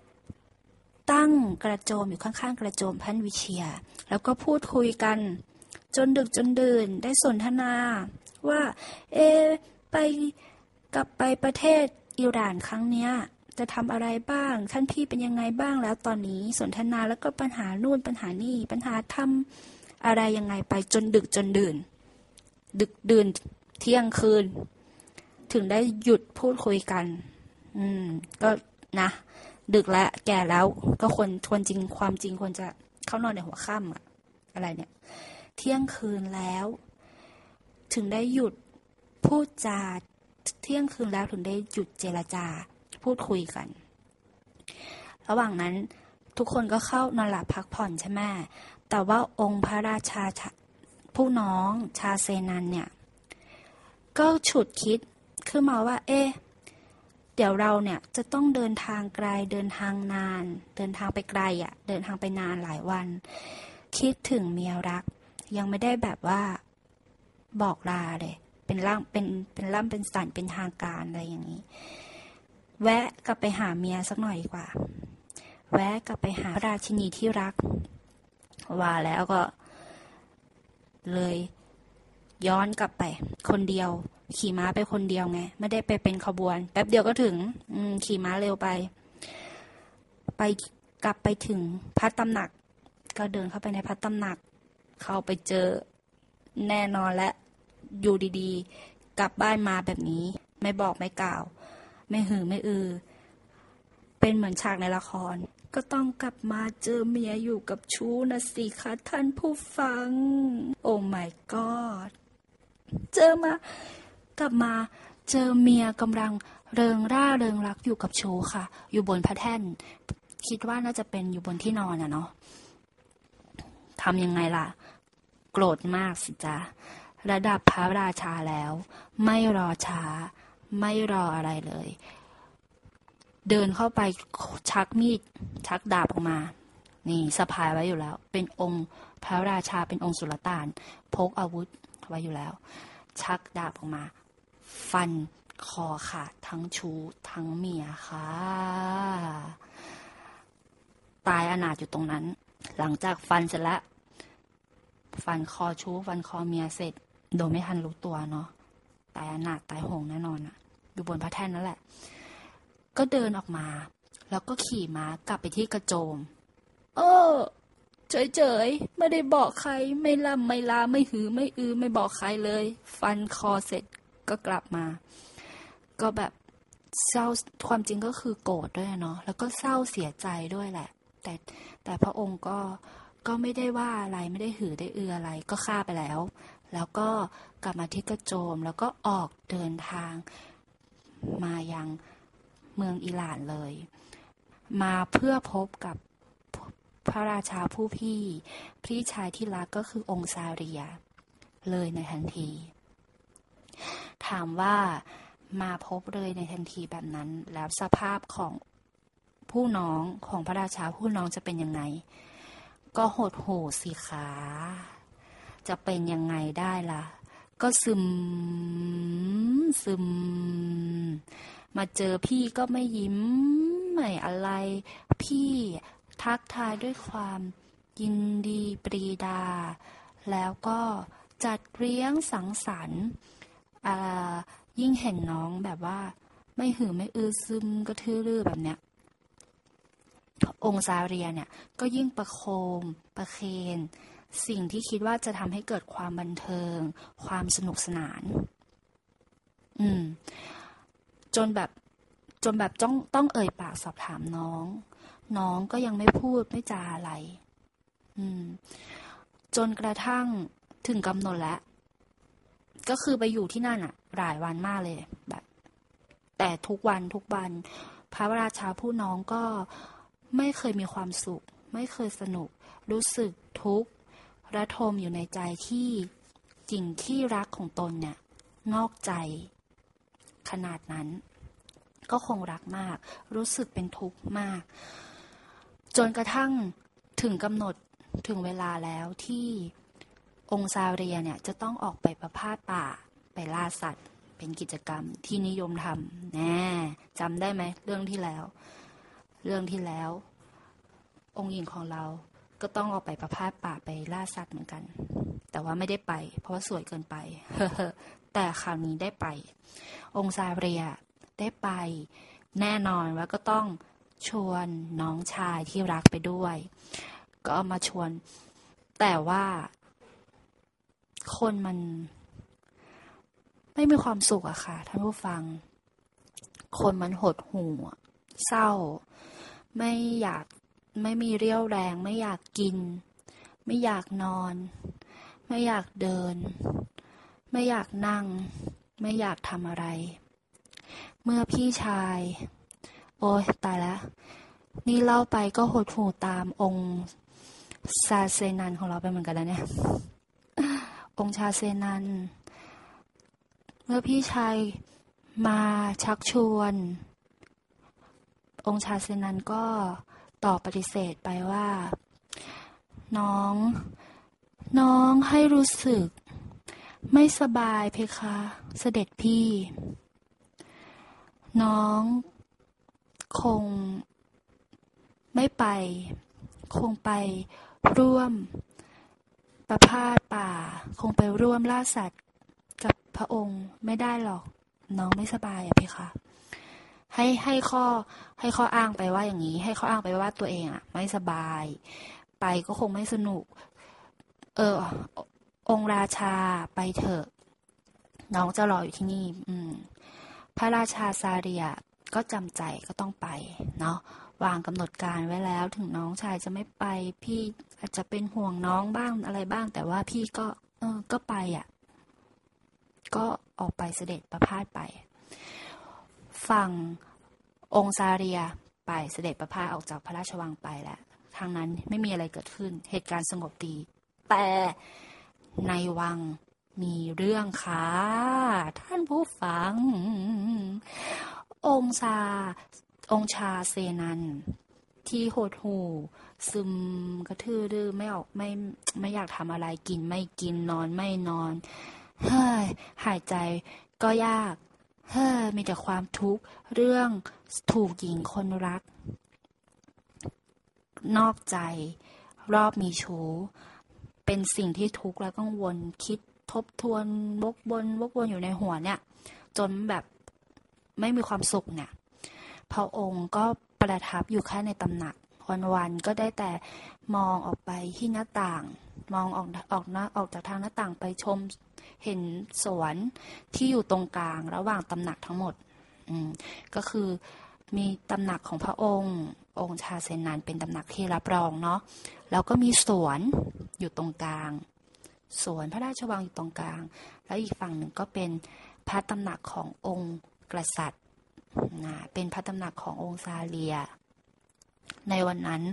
A: กระโจมอยู่ข้างๆกระโจมท่านวิเชียรแล้วก็พูดคุยกันจนดึกจนดื่นได้สนทนาว่าไปกลับไปประเทศอิหร่านครั้งเนี้ยจะทำอะไรบ้างท่านพี่เป็นยังไงบ้างแล้วตอนนี้สนทนาแล้วก็ปัญหานู่นปัญหานี่ปัญหาทำอะไรยังไงไปจนดึกจนดื่นเที่ยงคืนถึงได้หยุดพูดคุยกันก็นะดึกแล้วแก่แล้วก็ควรจริงความจริงควรจะเข้านอนในหัวค่ำอะไรเนี่ยเที่ยงคืนแล้วถึงได้หยุดพูดจาเที่ยงคืนแล้วถึงได้หยุดเจรจาพูดคุยกันระหว่างนั้นทุกคนก็เข้านอนหลับพักผ่อนใช่ไหมแต่ว่าองค์พระราชาผู้น้องชาเซนันเนี่ยก็ฉุดคิดขึ้นมาว่าเดี๋ยวเราเนี่ยจะต้องเดินทางไกลเดินทางนานเดินทางไปไกลเดินทางไปนานหลายวันคิดถึงเมียรักยังไม่ได้แบบว่าบอกลาเลยเป็นร่ำเป็นสันเป็นทางการอะไรอย่างนี้แวะกลับไปหาเมียสักหน่อยดีกว่าแวะกลับไปหาราชินีที่รักว่าแล้วก็เลยย้อนกลับไปคนเดียวขี่ม้าไปคนเดียวไงไม่ได้ไปเป็นขบวนแป๊บเดียวก็ถึงขี่ม้าเร็วไปกลับไปถึงพระตำหนักก็เดินเข้าไปในพระตำหนักเข้าไปเจอแน่นอนและอยู่ดีๆกลับบ้านมาแบบนี้ไม่บอกไม่กล่าวไม่หือไม่เป็นเหมือนฉากในละครก็ต้องกลับมาเจอเมียอยู่กับชู้นะสิคะท่านผู้ฟังโอ้ my god กลับมาเจอเมียกำลังเริงร่าเริงรักอยู่กับชู้ค่ะอยู่บนพระแท่นคิดว่าน่าจะเป็นอยู่บนที่นอนเนาะทำยังไงล่ะโกรธมากสิจ๊ะระดับพระราชาแล้วไม่รอช้าไม่รออะไรเลยเดินเข้าไปชักมีดชักดาบออกมานี่สะพายไว้อยู่แล้วเป็นองค์พระราชาเป็นองค์สุลต่านพกอาวุธไว้อยู่แล้วชักดาบออกมาฟันคอขาดทั้งชู้ทั้งเมียค่ะตายอนาถอยู่ตรงนั้นหลังจากฟันเสร็จแล้วฟันคอชู้ฟันคอเมียเสร็จโดยไม่ทันรู้ตัวเนาะตายอนาถตายโหงแน่นอนอยู่บนพระแท่นนั่นแหละก็เดินออกมาแล้วก็ขี่ม้ากลับไปที่กระโจมเฉยไม่ได้บอกใครไม่ล่ำไม่ลาไม่หือไม่ไม่บอกใครเลยฟันคอเสร็จก็กลับมาก็แบบเศร้าความจริงก็คือโกรธด้วยเนาะแล้วก็เศร้าเสียใจด้วยแหละแต่พระองค์ก็ไม่ได้ว่าอะไรไม่ได้หือได้อะไรก็ฆ่าไปแล้วก็กลับมาที่กระโจมแล้วก็ออกเดินทางมายังเมืองอิหร่านเลยมาเพื่อพบกับพระราชาผู้พี่ชายที่รักก็คือองค์ซาเรียเลยในทันทีถามว่ามาพบเลยในทันทีแบบนั้นแล้วสภาพของผู้น้องของพระราชาผู้น้องจะเป็นยังไงก็หดหู่สิคะจะเป็นยังไงได้ล่ะก็ซึมมาเจอพี่ก็ไม่ยิ้มไม่อะไรพี่ทักทายด้วยความยินดีปรีดาแล้วก็จัดเลี้ยงสังสรรค์ยิ่งเห็นน้องแบบว่าไม่หือไม่ซึมกระทื่อรือแบบเนี้ยองค์ซาเรียเนี่ยก็ยิ่งประโคมประเคนสิ่งที่คิดว่าจะทำให้เกิดความบันเทิงความสนุกสนานจนแบบต้องเอ่ยปากสอบถามน้องก็ยังไม่พูดไม่จาอะไรจนกระทั่งถึงกำหนดแล้วก็คือไปอยู่ที่นั่นอ่ะหลายวันมากเลยแบบแต่ทุกวันพระราชาผู้น้องก็ไม่เคยมีความสุขไม่เคยสนุกรู้สึกทุกข์ระทมอยู่ในใจที่สิ่งที่รักของตนเนี่ยนอกใจขนาดนั้นก็คงรักมากรู้สึกเป็นทุกข์มากจนกระทั่งถึงกำหนดถึงเวลาแล้วที่องค์ซาเรียเนี่ยจะต้องออกไปประพาสป่าไปล่าสัตว์เป็นกิจกรรมที่นิยมทำแน่จำได้ไหมเรื่องที่แล้ว องค์หญิงของเราก็ต้องออกไปประพาสป่าไปล่าสัตว์เหมือนกันแต่ว่าไม่ได้ไปเพราะว่าสวยเกินไป แต่คราวนี้ได้ไปองค์ซาเรียได้ไปแน่นอนว่าก็ต้องชวนน้องชายที่รักไปด้วยก็เอามาชวนแต่ว่าคนมันไม่มีความสุขอะค่ะท่านผู้ฟังคนมันหดหู่เศร้าไม่มีเรี่ยวแรงไม่อยากกินไม่อยากนอนไม่อยากเดินไม่อยากนั่งไม่อยากทำอะไรเมื่อพี่ชายโอ๊ยตายแล้วนี่เล่าไปก็หดหู่ตามองค์ซาเซนันของเราไปเหมือนกันแล้วเนี่ยองค์ชาเซนันเมื่อพี่ชายมาชักชวนองค์ชาเซนันก็ตอบปฏิเสธไปว่าน้องให้รู้สึกไม่สบายเพคะเสด็จพี่น้องคงไม่ไปคงไปร่วมประพาสป่าคงไปร่วมล่าสัตว์กับพระองค์ไม่ได้หรอกน้องไม่สบายเพคะให้ข้ออ้างไปว่าอย่างนี้ให้ข้ออ้างไปว่าตัวเองไม่สบายไปก็คงไม่สนุกองค์ราชาไปเถอะน้องจะรออยู่ที่นี่พระราชาซาเรียก็จำใจก็ต้องไปเนาะวางกำหนดการไว้แล้วถึงน้องชายจะไม่ไปพี่อาจจะเป็นห่วงน้องบ้างอะไรบ้างแต่ว่าพี่ก็ไปก็ออกไปเสด็จประพาสไปฝั่งองค์ซาเรียไปเสด็จประพาสออกจากพระราชวังไปแล้วทางนั้นไม่มีอะไรเกิดขึ้นเหตุการณ์สงบดีแต่ในวังมีเรื่องค่ะท่านผู้ฟังองค์ชาเซนันที่โหดหู่ซึมกระทื่อดื้อไม่อยากทำอะไรกินไม่กินนอนไม่นอนหายใจก็ยากมีแต่ความทุกข์เรื่องถูกหญิงคนรักนอกใจรอบมีชู้เป็นสิ่งที่ทุกข์และกังวลคิดทบทวนวกวนอยู่ในหัวเนี่ยจนแบบไม่มีความสุขเนี่ยพระองค์ก็ประทับอยู่แค่ในตำหนักวันๆก็ได้แต่มองออกไปที่หน้าต่างมองออกจากทางหน้าต่างไปชมเห็นสวนที่อยู่ตรงกลางระหว่างตำหนักทั้งหมดก็คือมีตำหนักของพระองค์ชาเซนันเป็นตำหนักที่รับรองเนาะแล้วก็มีสวนอยู่ตรงกลางสวนพระราชวังอยู่ตรงกลางแล้วอีกฝั่งหนึ่งก็เป็นพระตำหนักขององค์กษัตริย์เป็นพระตำหนักขององค์ซาเลียในวันนั้น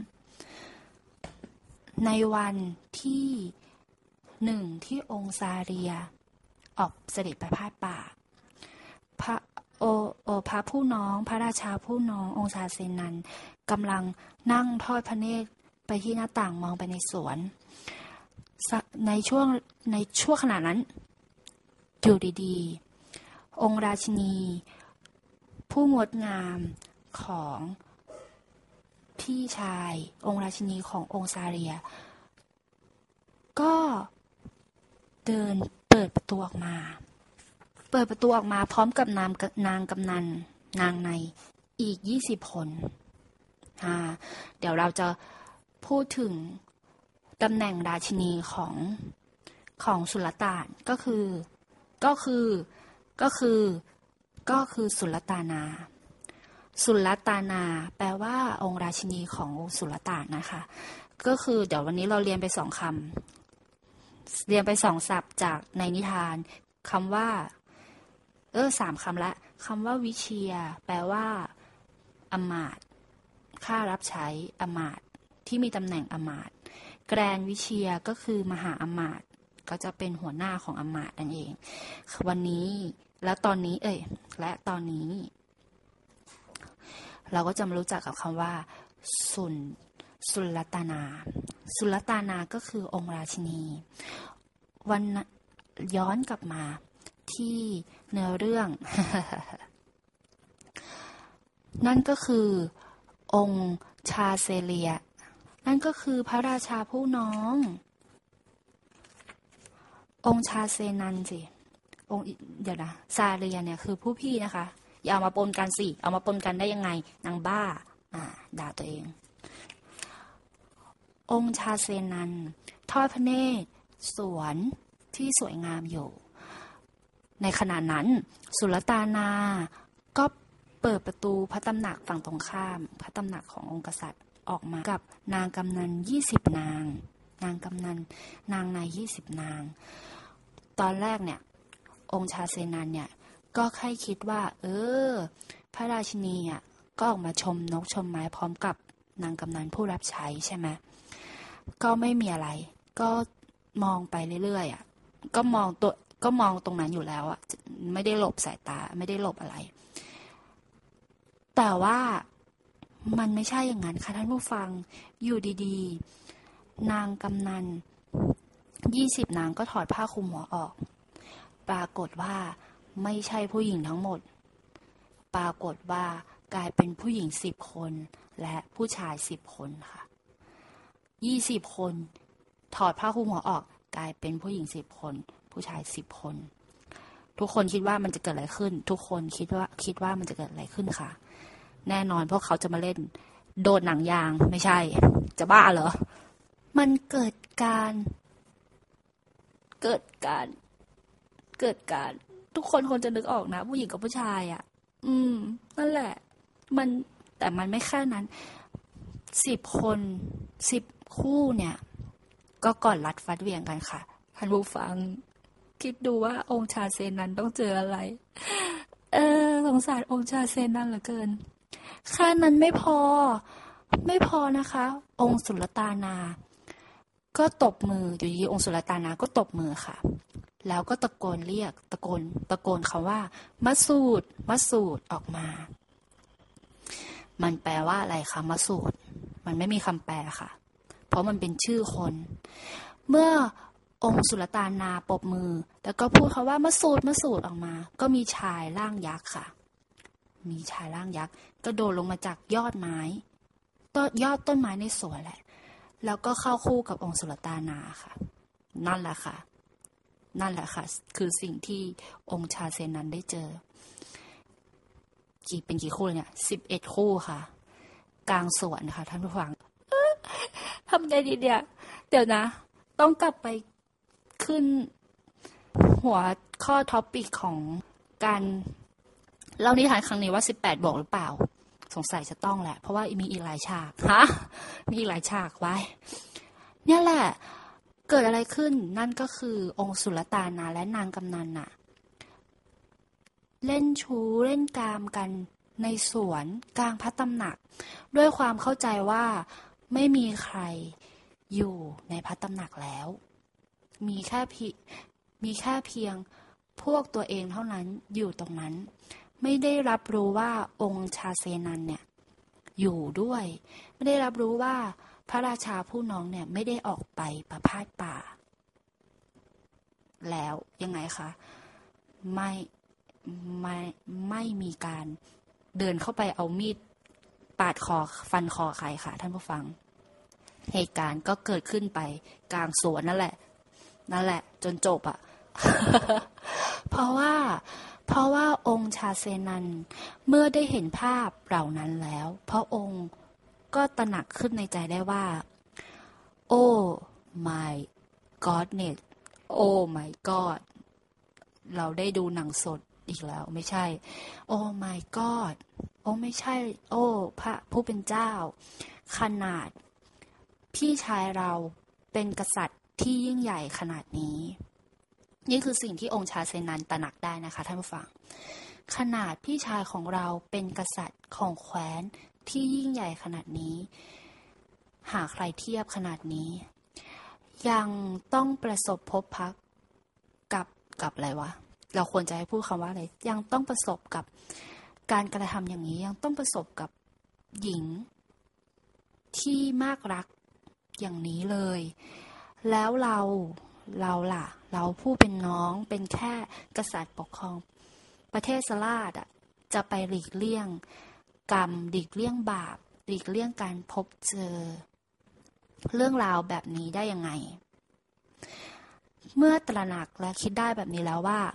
A: ในวันที่ที่องค์ซาเลียออกเสด็จประพาสป่าพระผู้น้องพระราชาผู้น้ององค์ชาเซนันกำลังนั่งทอดพระเนตรไปที่หน้าต่างมองไปในสวนในช่วงขณะนั้นอยู่ดีๆองค์ราชินีผู้งดงามของพี่ชายองค์ราชินีขององค์ซาเรียก็เดินเปิดประตูออกมาพร้อมกับนางกำนันนางในอีก20 คนเดี๋ยวเราจะพูดถึงตำแหน่งราชินีของสุลต่านก็คือสุลต่านาสุลต่านาแปลว่าองค์ราชินีของสุลต่านนะคะก็คือเดี๋ยววันนี้เราเรียนไป2 คำเรียนไป2 ศัพท์จากในนิทานคำว่า3 คำละคำว่าวิเชียแปลว่าอมาตย์ข้ารับใช้อมาตย์ที่มีตำแหน่งอมาตย์แกรนวิเชียก็คือมหาอมาตย์ก็จะเป็นหัวหน้าของอมาตย์นั่นเองวันนี้และตอนนี้เราก็จะมารู้จักกับคำว่าสุลต่านาสุลต่านาก็คือองค์ราชินีวันย้อนกลับมาที่เนื้อเรื่อง นั่นก็คือองค์ชาเซเลียนั่นก็คือพระราชาผู้น้ององค์ชาเซนันสิองค์เดี๋ยวนะซาเลียเนี่ยคือผู้พี่นะคะอย่าเอามาปนกันสิเอามาปนกันได้ยังไงนางบ้าด่าตัวเององค์ชาเซนันทอดพระเนตรสวนที่สวยงามอยู่ในขณะนั้นสุลต่านาก็เปิดประตูพระตำหนักฝั่งตรงข้ามพระตำหนักขององค์กษัตริย์ออกมากับนางกำนัน20 นางนางกำนันนางใน20 นางตอนแรกเนี่ยองค์ชาเซนันเนี่ยก็แค่คิดว่าพระราชินีก็ออกมาชมนกชมไม้พร้อมกับนางกำนันผู้รับใช้ใช่ไหมก็ไม่มีอะไรก็มองไปเรื่อยๆก็มองตรงนั้นอยู่แล้วไม่ได้หลบสายตาไม่ได้หลบอะไรแต่ว่ามันไม่ใช่อย่างนั้นค่ะท่านผู้ฟังอยู่ดีๆนางกำนัน20 นางก็ถอดผ้าคลุมหัวออกปรากฏว่าไม่ใช่ผู้หญิงทั้งหมดปรากฏว่ากลายเป็นผู้หญิง10 คนและผู้ชาย10 คนค่ะ20 คนถอดผ้าคลุมหัวออกกลายเป็นผู้หญิง10 คนผู้ชาย10 คนทุกคนคิดว่ามันจะเกิดอะไรขึ้นทุกคนคิดว่ามันจะเกิดอะไรขึ้นค่ะแน่นอนพวกเขาจะมาเล่นโดดหนังยางไม่ใช่จะบ้าเหรอมันเกิดการทุกคนคงจะนึกออกนะผู้หญิงกับผู้ชายนั่นแหละแต่มันไม่แค่นั้น10 คน10 คู่เนี่ยก็กอดรัดฟัดเหวี่ยงกันค่ะท่านผู้ฟังคิดดูว่าองค์ชาเซนันต้องเจออะไรสงสารองค์ชาเซนันเหลือเกินแค่นั้นไม่พอนะคะองค์สุลต่านาก็ตบมืออยู่ดีองค์สุลต่านาก็ตบมือค่ะแล้วก็ตะโกนคำว่ามัสูดออกมามันแปลว่าอะไรคะมัสูดมันไม่มีคำแปลค่ะเพราะมันเป็นชื่อคนเมื่อองค์สุลต่านาปรบมือแล้วก็พูดคำว่ามัสูดออกมาก็มีชายร่างยักษ์ค่ะมีชายร่างยักษ์กระโดดลงมาจากยอดต้นไม้ในสวนแหละแล้วก็เข้าคู่กับองค์สุลต่านาค่ะนั่นแหละค่ะคือสิ่งที่องค์ชาเซนันได้เจอเป็นกี่คู่เลยเนี่ย11 คู่ค่ะกลางสวนค่ะท่านผู้ฟังทำไงดีเดี๋ยวนะต้องกลับไปขึ้นหัวข้อท็อปิกของการเล่านิทานครั้งนี้ว่า18 บวกหรือเปล่าสงสัยจะต้องแหละเพราะว่ามีอีกหลายฉากมีอีกหลายฉากไว้เนี่ยแหละเกิดอะไรขึ้นนั่นก็คือองค์สุลต่านาและนางกำนันเล่นชู้เล่นกามกันในสวนกลางพระตำหนักด้วยความเข้าใจว่าไม่มีใครอยู่ในพระตำหนักแล้วมีแค่เพียงพวกตัวเองเท่านั้นอยู่ตรงนั้นไม่ได้รับรู้ว่าองค์ชาเซนันเนี่ยอยู่ด้วยไม่ได้รับรู้ว่าพระราชาผู้น้องเนี่ยไม่ได้ออกไปประพาสป่าแล้วยังไงคะไม่มีการเดินเข้าไปเอามีดปาดคอฟันคอใครค่ะท่านผู้ฟังเหตุการณ์ก็เกิดขึ้นไปกลางสวนนั่นแหละจนจบเพราะว่าองค์ชาเซนันเมื่อได้เห็นภาพเหล่านั้นแล้วพระองค์ก็ตระหนักขึ้นในใจได้ว่าโอ้ my godness oh my god เราได้ดูหนังสดอีกแล้วไม่ใช่ oh my god โอ้ไม่ใช่โอ้พระผู้เป็นเจ้าขนาดพี่ชายเราเป็นกษัตริย์ที่ยิ่งใหญ่ขนาดนี้นี่คือสิ่งที่องค์ชาเซนันตระหนักได้นะคะท่านผู้ฟังขนาดพี่ชายของเราเป็นกษัตริย์ของแคว้นที่ยิ่งใหญ่ขนาดนี้หาใครเทียบขนาดนี้ยังต้องประสบพบพักกับอะไรวะเราควรจะให้พูดคำว่าอะไรยังต้องประสบกับการกระทำอย่างนี้ยังต้องประสบกับหญิงที่มากรักอย่างนี้เลยแล้วเราล่ะเราผู้เป็นน้องเป็นแค่กษัตริย์ปกครองประเทศสลาดจะไปหลีกเลี่ยงกรรมหลีกเลี่ยงบาปหลีกเลี่ยงการพบเจอเรื่องราวแบบนี้ได้ยังไงเมื่อตระหนักและคิดได้แบบนี้แล้วว่า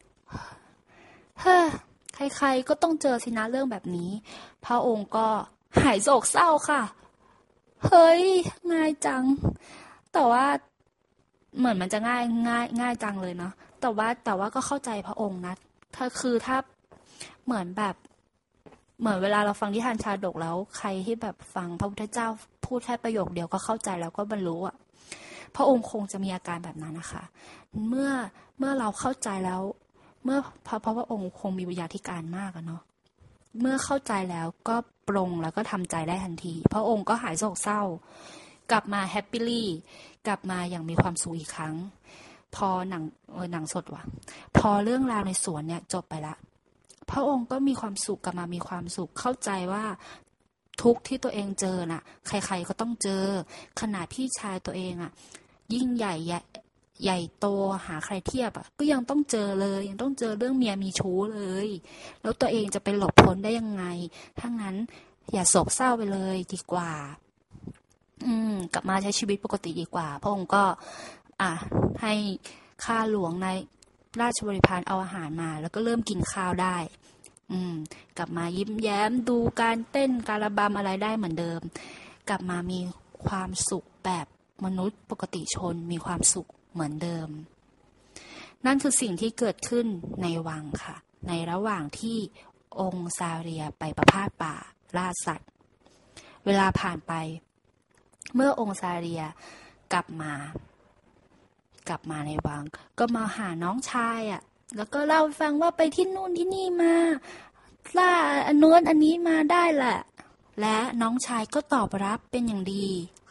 A: ใครๆก็ต้องเจอสินะเรื่องแบบนี้พระองค์ก็หายโศกเศร้าค่ะเฮ้ยง่ายจังแต่ว่าเหมือนมันจะง่ายจังเลยเนาะแต่ว่าก็เข้าใจพระองค์นะถ้าเหมือนเวลาเราฟังนิทานชาดกแล้วใครที่แบบฟังพระพุทธเจ้าพูดแค่ประโยคเดียวก็เข้าใจแล้วก็บรรลุพระองค์คงจะมีอาการแบบนั้นนะคะเมื่อเราเข้าใจแล้วเมื่อเพราะพระองค์คงมีวิญญาธิการมากเนาะเมื่อเข้าใจแล้วก็ปรงแล้วก็ทำใจได้ทันทีพระองค์ก็หายโศกเศร้ากลับมาแฮปปี้ลี่กลับมาอย่างมีความสุขอีกครั้งพอหนังสดพอเรื่องราวในสวนเนี่ยจบไปละพระองค์ก็มีความสุขกลับมามีความสุขเข้าใจว่าทุกที่ตัวเองเจอน่ะใครๆก็ต้องเจอขนาดพี่ชายตัวเองยิ่งใหญ่โตหาใครเทียบก็ยังต้องเจอเลยยังต้องเจอเรื่องเมียมีชู้เลยแล้วตัวเองจะไปหลบพ้นได้ยังไงถ้างั้นอย่าโศกเศร้าไปเลยดีกว่ากลับมาใช้ชีวิตปกติดีกว่าพระองค์ก็ให้ข้าหลวงในราชบริพารเอาอาหารมาแล้วก็เริ่มกินข้าวได้กลับมายิ้มแย้มดูการเต้นการระบำอะไรได้เหมือนเดิมกลับมามีความสุขแบบมนุษย์ปกติชนมีความสุขเหมือนเดิมนั่นคือสิ่งที่เกิดขึ้นในวังค่ะในระหว่างที่องค์ซาเรียไปประพาสป่าล่าสัตว์เวลาผ่านไปเมื่อองค์ซาเรียกลับมาในวังก็มาหาน้องชายแล้วก็เล่าให้ฟังว่าไปที่นู่นที่นี่มาล่าอันนู้นอันนี้มาได้แหละและน้องชายก็ตอบรับเป็นอย่างดี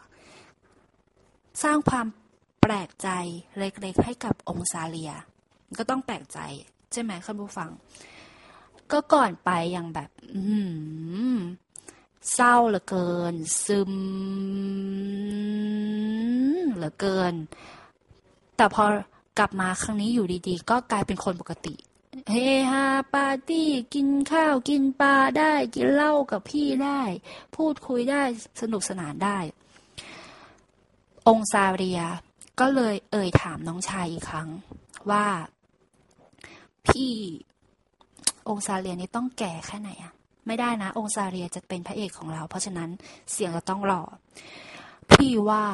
A: สร้างความแปลกใจเล็กๆให้กับองค์ซาเรียก็ต้องแปลกใจใช่ไหมท่านผู้ฟังก็ก่อนไปอย่างแบบเศร้าเหลือเกินซึมเหลือเกินแต่พอกลับมาครั้งนี้อยู่ดีๆก็กลายเป็นคนปกติเฮฮาปาร์ตี้กินข้าวกินปลาได้กินเหล้ากับพี่ได้พูดคุยได้สนุกสนานได้องค์ซาเรียก็เลยถามน้องชายอีกครั้งว่าพี่องค์ซาเรียนี่ต้องแก่แค่ไหนไม่ได้นะองค์ซาเรียจะเป็นพระเอกของเราเพราะฉะนั้นเสียงเราต้องหล่อพี่ว่า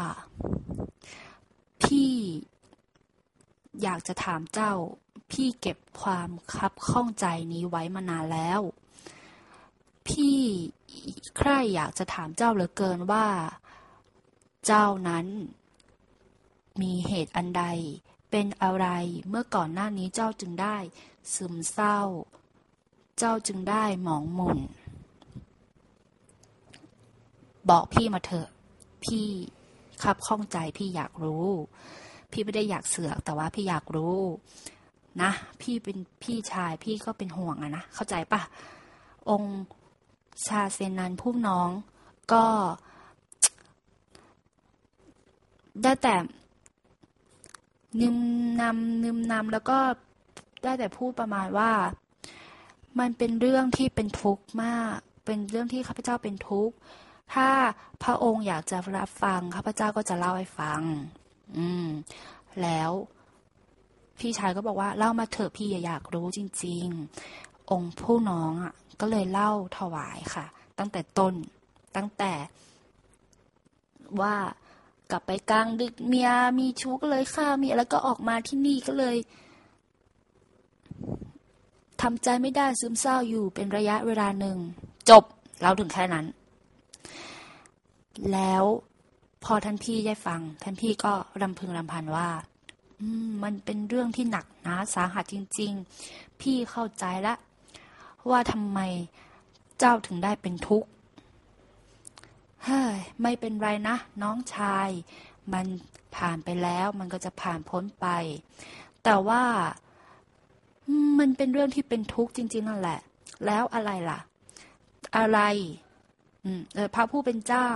A: พี่อยากจะถามเจ้าพี่เก็บความคับข้องใจนี้ไว้มานานแล้วพี่ใคร่อยากจะถามเจ้าเหลือเกินว่าเจ้านั้นมีเหตุอันใดเป็นอะไรเมื่อก่อนหน้านี้เจ้าจึงได้ซึมเศร้าเจ้าจึงได้หมองหม่นบอกพี่มาเถอะพี่คับข้องใจพี่อยากรู้พี่ไม่ได้อยากเสือกแต่ว่าพี่อยากรู้นะพี่เป็นพี่ชายพี่ก็เป็นห่วงนะเข้าใจปะองค์ชาเซนันผู้น้องก็ได้แต่นึมนำแล้วก็ได้แต่พูดประมาณว่ามันเป็นเรื่องที่เป็นทุกข์มากเป็นเรื่องที่ข้าพเจ้าเป็นทุกข์ถ้าพระองค์อยากจะรับฟังข้าพเจ้าก็จะเล่าให้ฟังแล้วพี่ชายก็บอกว่าเล่ามาเถอะพี่อยากรู้จริงๆองค์ผู้น้องก็เลยเล่าถวายค่ะตั้งแต่ต้นตั้งแต่ว่ากลับไปกลางดึกเมียมีชู้ก็เลยฆ่าเมียแล้วก็ออกมาที่นี่ก็เลยทำใจไม่ได้ซึมเศร้าอยู่เป็นระยะเวลาหนึ่งจบเราถึงแค่นั้นแล้วพอท่านพี่ได้ฟังท่านพี่ก็รำพึงรำพันว่ามันเป็นเรื่องที่หนักหนาสาหัสจริงๆพี่เข้าใจละว่าทำไมเจ้าถึงได้เป็นทุกข์เฮ้ยไม่เป็นไรนะน้องชายมันผ่านไปแล้วมันก็จะผ่านพ้นไปแต่ว่ามันเป็นเรื่องที่เป็นทุกข์จริงๆนั่นแหละแล้วอะไรล่ะอะไรพระผู้เป็นเจ้า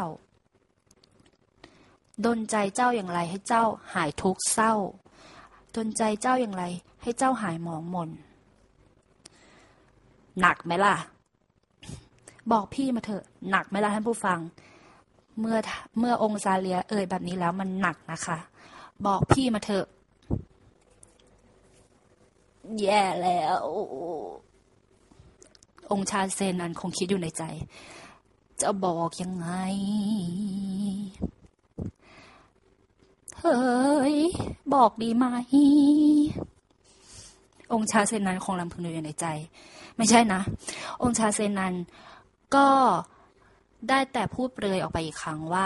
A: ดลใจเจ้าอย่างไรให้เจ้าหายทุกข์เศร้าดลใจเจ้าอย่างไรให้เจ้าหายหมองหม่นหนักไหมล่ะบอกพี่มาเถอะหนักไหมล่ะท่านผู้ฟังเมื่อองค์ซาเลียเอ่ยแบบนี้แล้วมันหนักนะคะบอกพี่มาเถอะแย่แล้วองค์ชาเซนันคงคิดอยู่ในใจจะบอกยังไงเฮ้ยบอกดีไหมองค์ชาเซนันคงรำพึงอยู่ในใจไม่ใช่นะองค์ชาเซนันก็ได้แต่พูดเปรยออกไปอีกครั้งว่า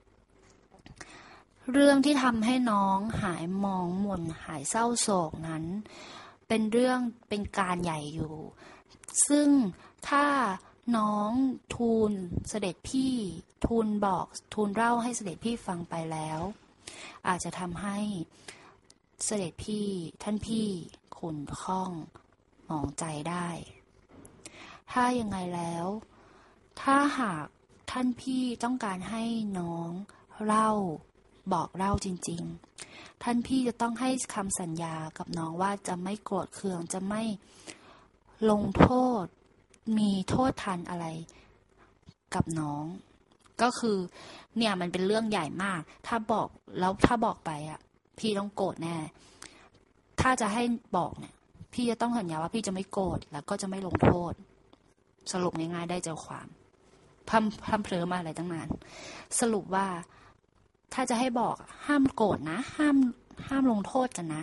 A: เรื่องที่ทำให้น้องหายมองหม่นหายเศร้าโศกนั้นเป็นการใหญ่อยู่ซึ่งถ้าน้องทูลเสด็จพี่ทูลเล่าให้เสด็จพี่ฟังไปแล้วอาจจะทำให้เสด็จพี่ท่านพี่ขุ่นข้องหมองใจได้ถ้ายังไงแล้วถ้าหากท่านพี่ต้องการให้น้องบอกเล่าจริงๆท่านพี่จะต้องให้คำสัญญากับน้องว่าจะไม่โกรธเคืองจะไม่ลงโทษมีโทษทันอะไรกับน้องก็คือเนี่ยมันเป็นเรื่องใหญ่มากถ้าบอกไปอ่ะพี่ต้องโกรธแน่ถ้าจะให้บอกเนี่ยพี่จะต้องสัญญาว่าพี่จะไม่โกรธแล้วก็จะไม่ลงโทษสรุปง่ายๆได้ใจความพัมเพลอมาอะไรตั้งนานสรุปว่าถ้าจะให้บอกห้ามโกรธนะห้ามลงโทษกันนะ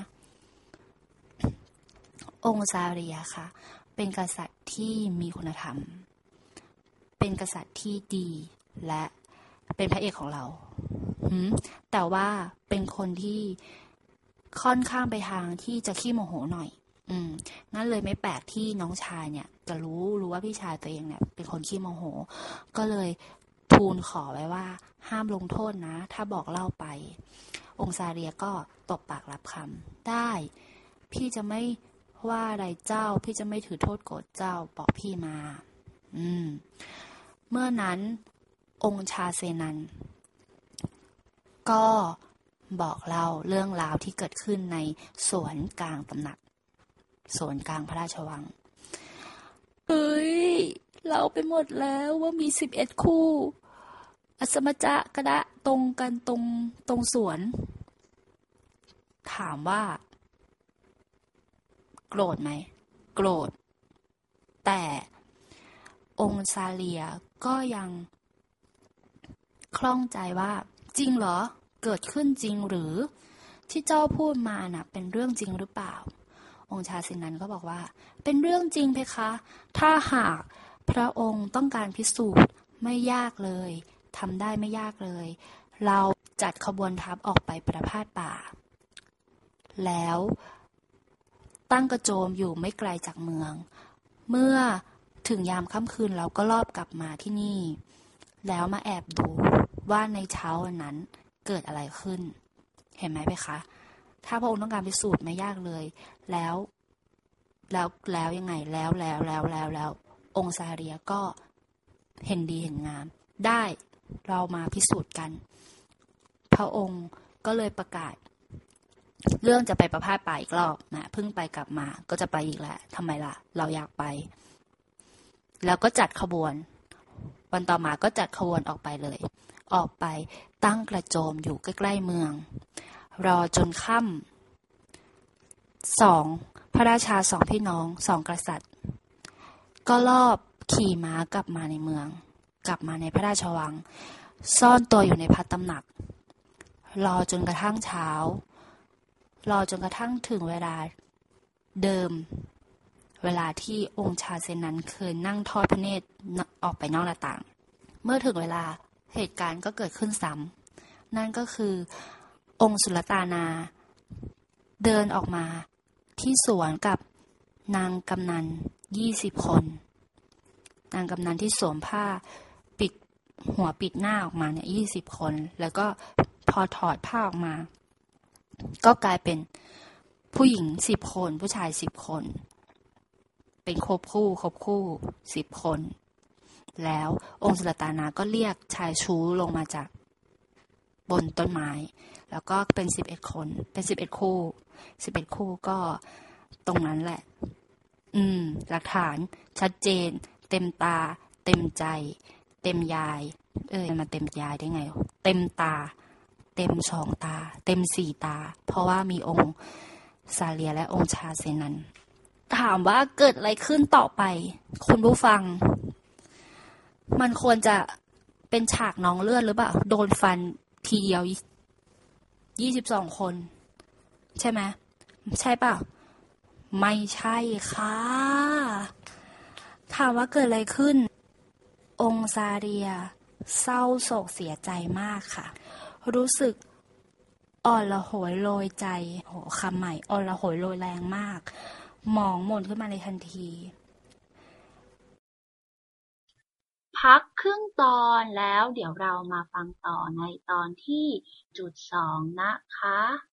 A: องค์ซาเรียค่ะเป็นกษัตริย์ที่มีคุณธรรมเป็นกษัตริย์ที่ดีและเป็นพระเอกของเราแต่ว่าเป็นคนที่ค่อนข้างไปทางที่จะขี้โมโหหน่อยงั้นเลยไม่แปลกที่น้องชายเนี่ยจะรู้ว่าพี่ชายตัวเองเนี่ยเป็นคนขี้โมโหก็เลยทูลขอไว้ว่าห้ามลงโทษนะถ้าบอกเล่าไปองค์ซาเรียก็ตบปากรับคำได้พี่จะไม่ว่าอะไรเจ้าพี่จะไม่ถือโทษโกรธเจ้าบอกพี่มาเมื่อนั้นองค์ชาเซนันก็บอกเล่าเรื่องราวที่เกิดขึ้นในสวนกลางตำหนักสวนกลางพระราชวังเฮ้ยเราไปหมดแล้วว่ามี11 คู่อัสมจะกระดะตรงกันตรงสวนถามว่าโกรธไหมโกรธแต่องค์ซาเลียก็ยังคล่องใจว่าจริงเหรอเกิดขึ้นจริงหรือที่เจ้าพูดมาน่ะเป็นเรื่องจริงหรือเปล่าองค์ชาเซนันก็บอกว่าเป็นเรื่องจริงเพคะถ้าหากพระองค์ต้องการพิสูจน์ไม่ยากเลยทำได้ไม่ยากเลยเราจัดขบวนทัพออกไปประพาสป่าแล้วตั้งกระโจมอยู่ไม่ไกลจากเมืองเมื่อถึงยามค่ำคืนเราก็ลอบกลับมาที่นี่แล้วมาแอบดูว่าในเช้าวันนั้นเกิดอะไรขึ้นเห็นไหมเพคะถ้าพระองค์ต้องการพิสูจน์ไม่ยากเลยแล้วยังไงแล้วองค์ซาเรียก็เห็นดีเห็นงามได้เรามาพิสูจน์กันพระองค์ก็เลยประกาศเรื่องจะไปประพาสป่าอีกรอบนะเพิ่งไปกลับมาก็จะไปอีกแหละทำไมล่ะเราอยากไปแล้วก็จัดขบวนวันต่อมาก็จัดขบวนออกไปเลยออกไปตั้งกระโจมอยู่ใกล้ๆเมืองรอจนค่ำพระราชา2 พี่น้อง2 กษัตริย์ก็ลอบขี่ม้ากลับมาในเมืองกลับมาในพระราชวังซ่อนตัวอยู่ในพระตำหนักรอจนกระทั่งเช้า รอจนกระทั่งถึงเวลาเดิม เวลาที่องค์ชาเซนนั้นเคยนั่งทอดพระเนตรออกไปนอกหน้าต่าง เมื่อถึงเวลาเหตุการณ์ก็เกิดขึ้นซ้ำนั่นก็คือองค์สุลตานาเดินออกมาที่สวนกับนางกำนัน20 คน นางกำนันที่สวมผ้าปิดหัวปิดหน้าออกมาเนี่ย20 คน แล้วก็พอถอดผ้าออกมาก็กลายเป็นผู้หญิง10 คนผู้ชาย10 คนเป็นครบคู่10 คนแล้วองค์สุลตานาก็เรียกชายชู้ลงมาจากบนต้นไม้แล้วก็เป็น11 คนเป็น11 คู่ก็ตรงนั้นแหละหลักฐานชัดเจนเต็มตาเต็มใจเต็มยายมาเต็มยายได้ไงเต็มตาเต็ม2 ตาเต็ม4 ตาเพราะว่ามีองค์ซาเลียและองค์ชาเซนันถามว่าเกิดอะไรขึ้นต่อไปคุณผู้ฟังมันควรจะเป็นฉากน้องเลือดหรือเปล่าโดนฟันทีเดียว22 คนใช่ไหมใช่เปล่าไม่ใช่ค่ะถามว่าเกิดอะไรขึ้นองค์ซาเรียเศร้าโศกเสียใจมากค่ะรู้สึกอ่อนละโหยโรยใจโหคำใหม่อ่อนละโหยโรยแรงมากหมองหม่นขึ้นมาในทันที
C: พักครึ่งตอนแล้วเดี๋ยวเรามาฟังต่อในตอนที่2 นะคะ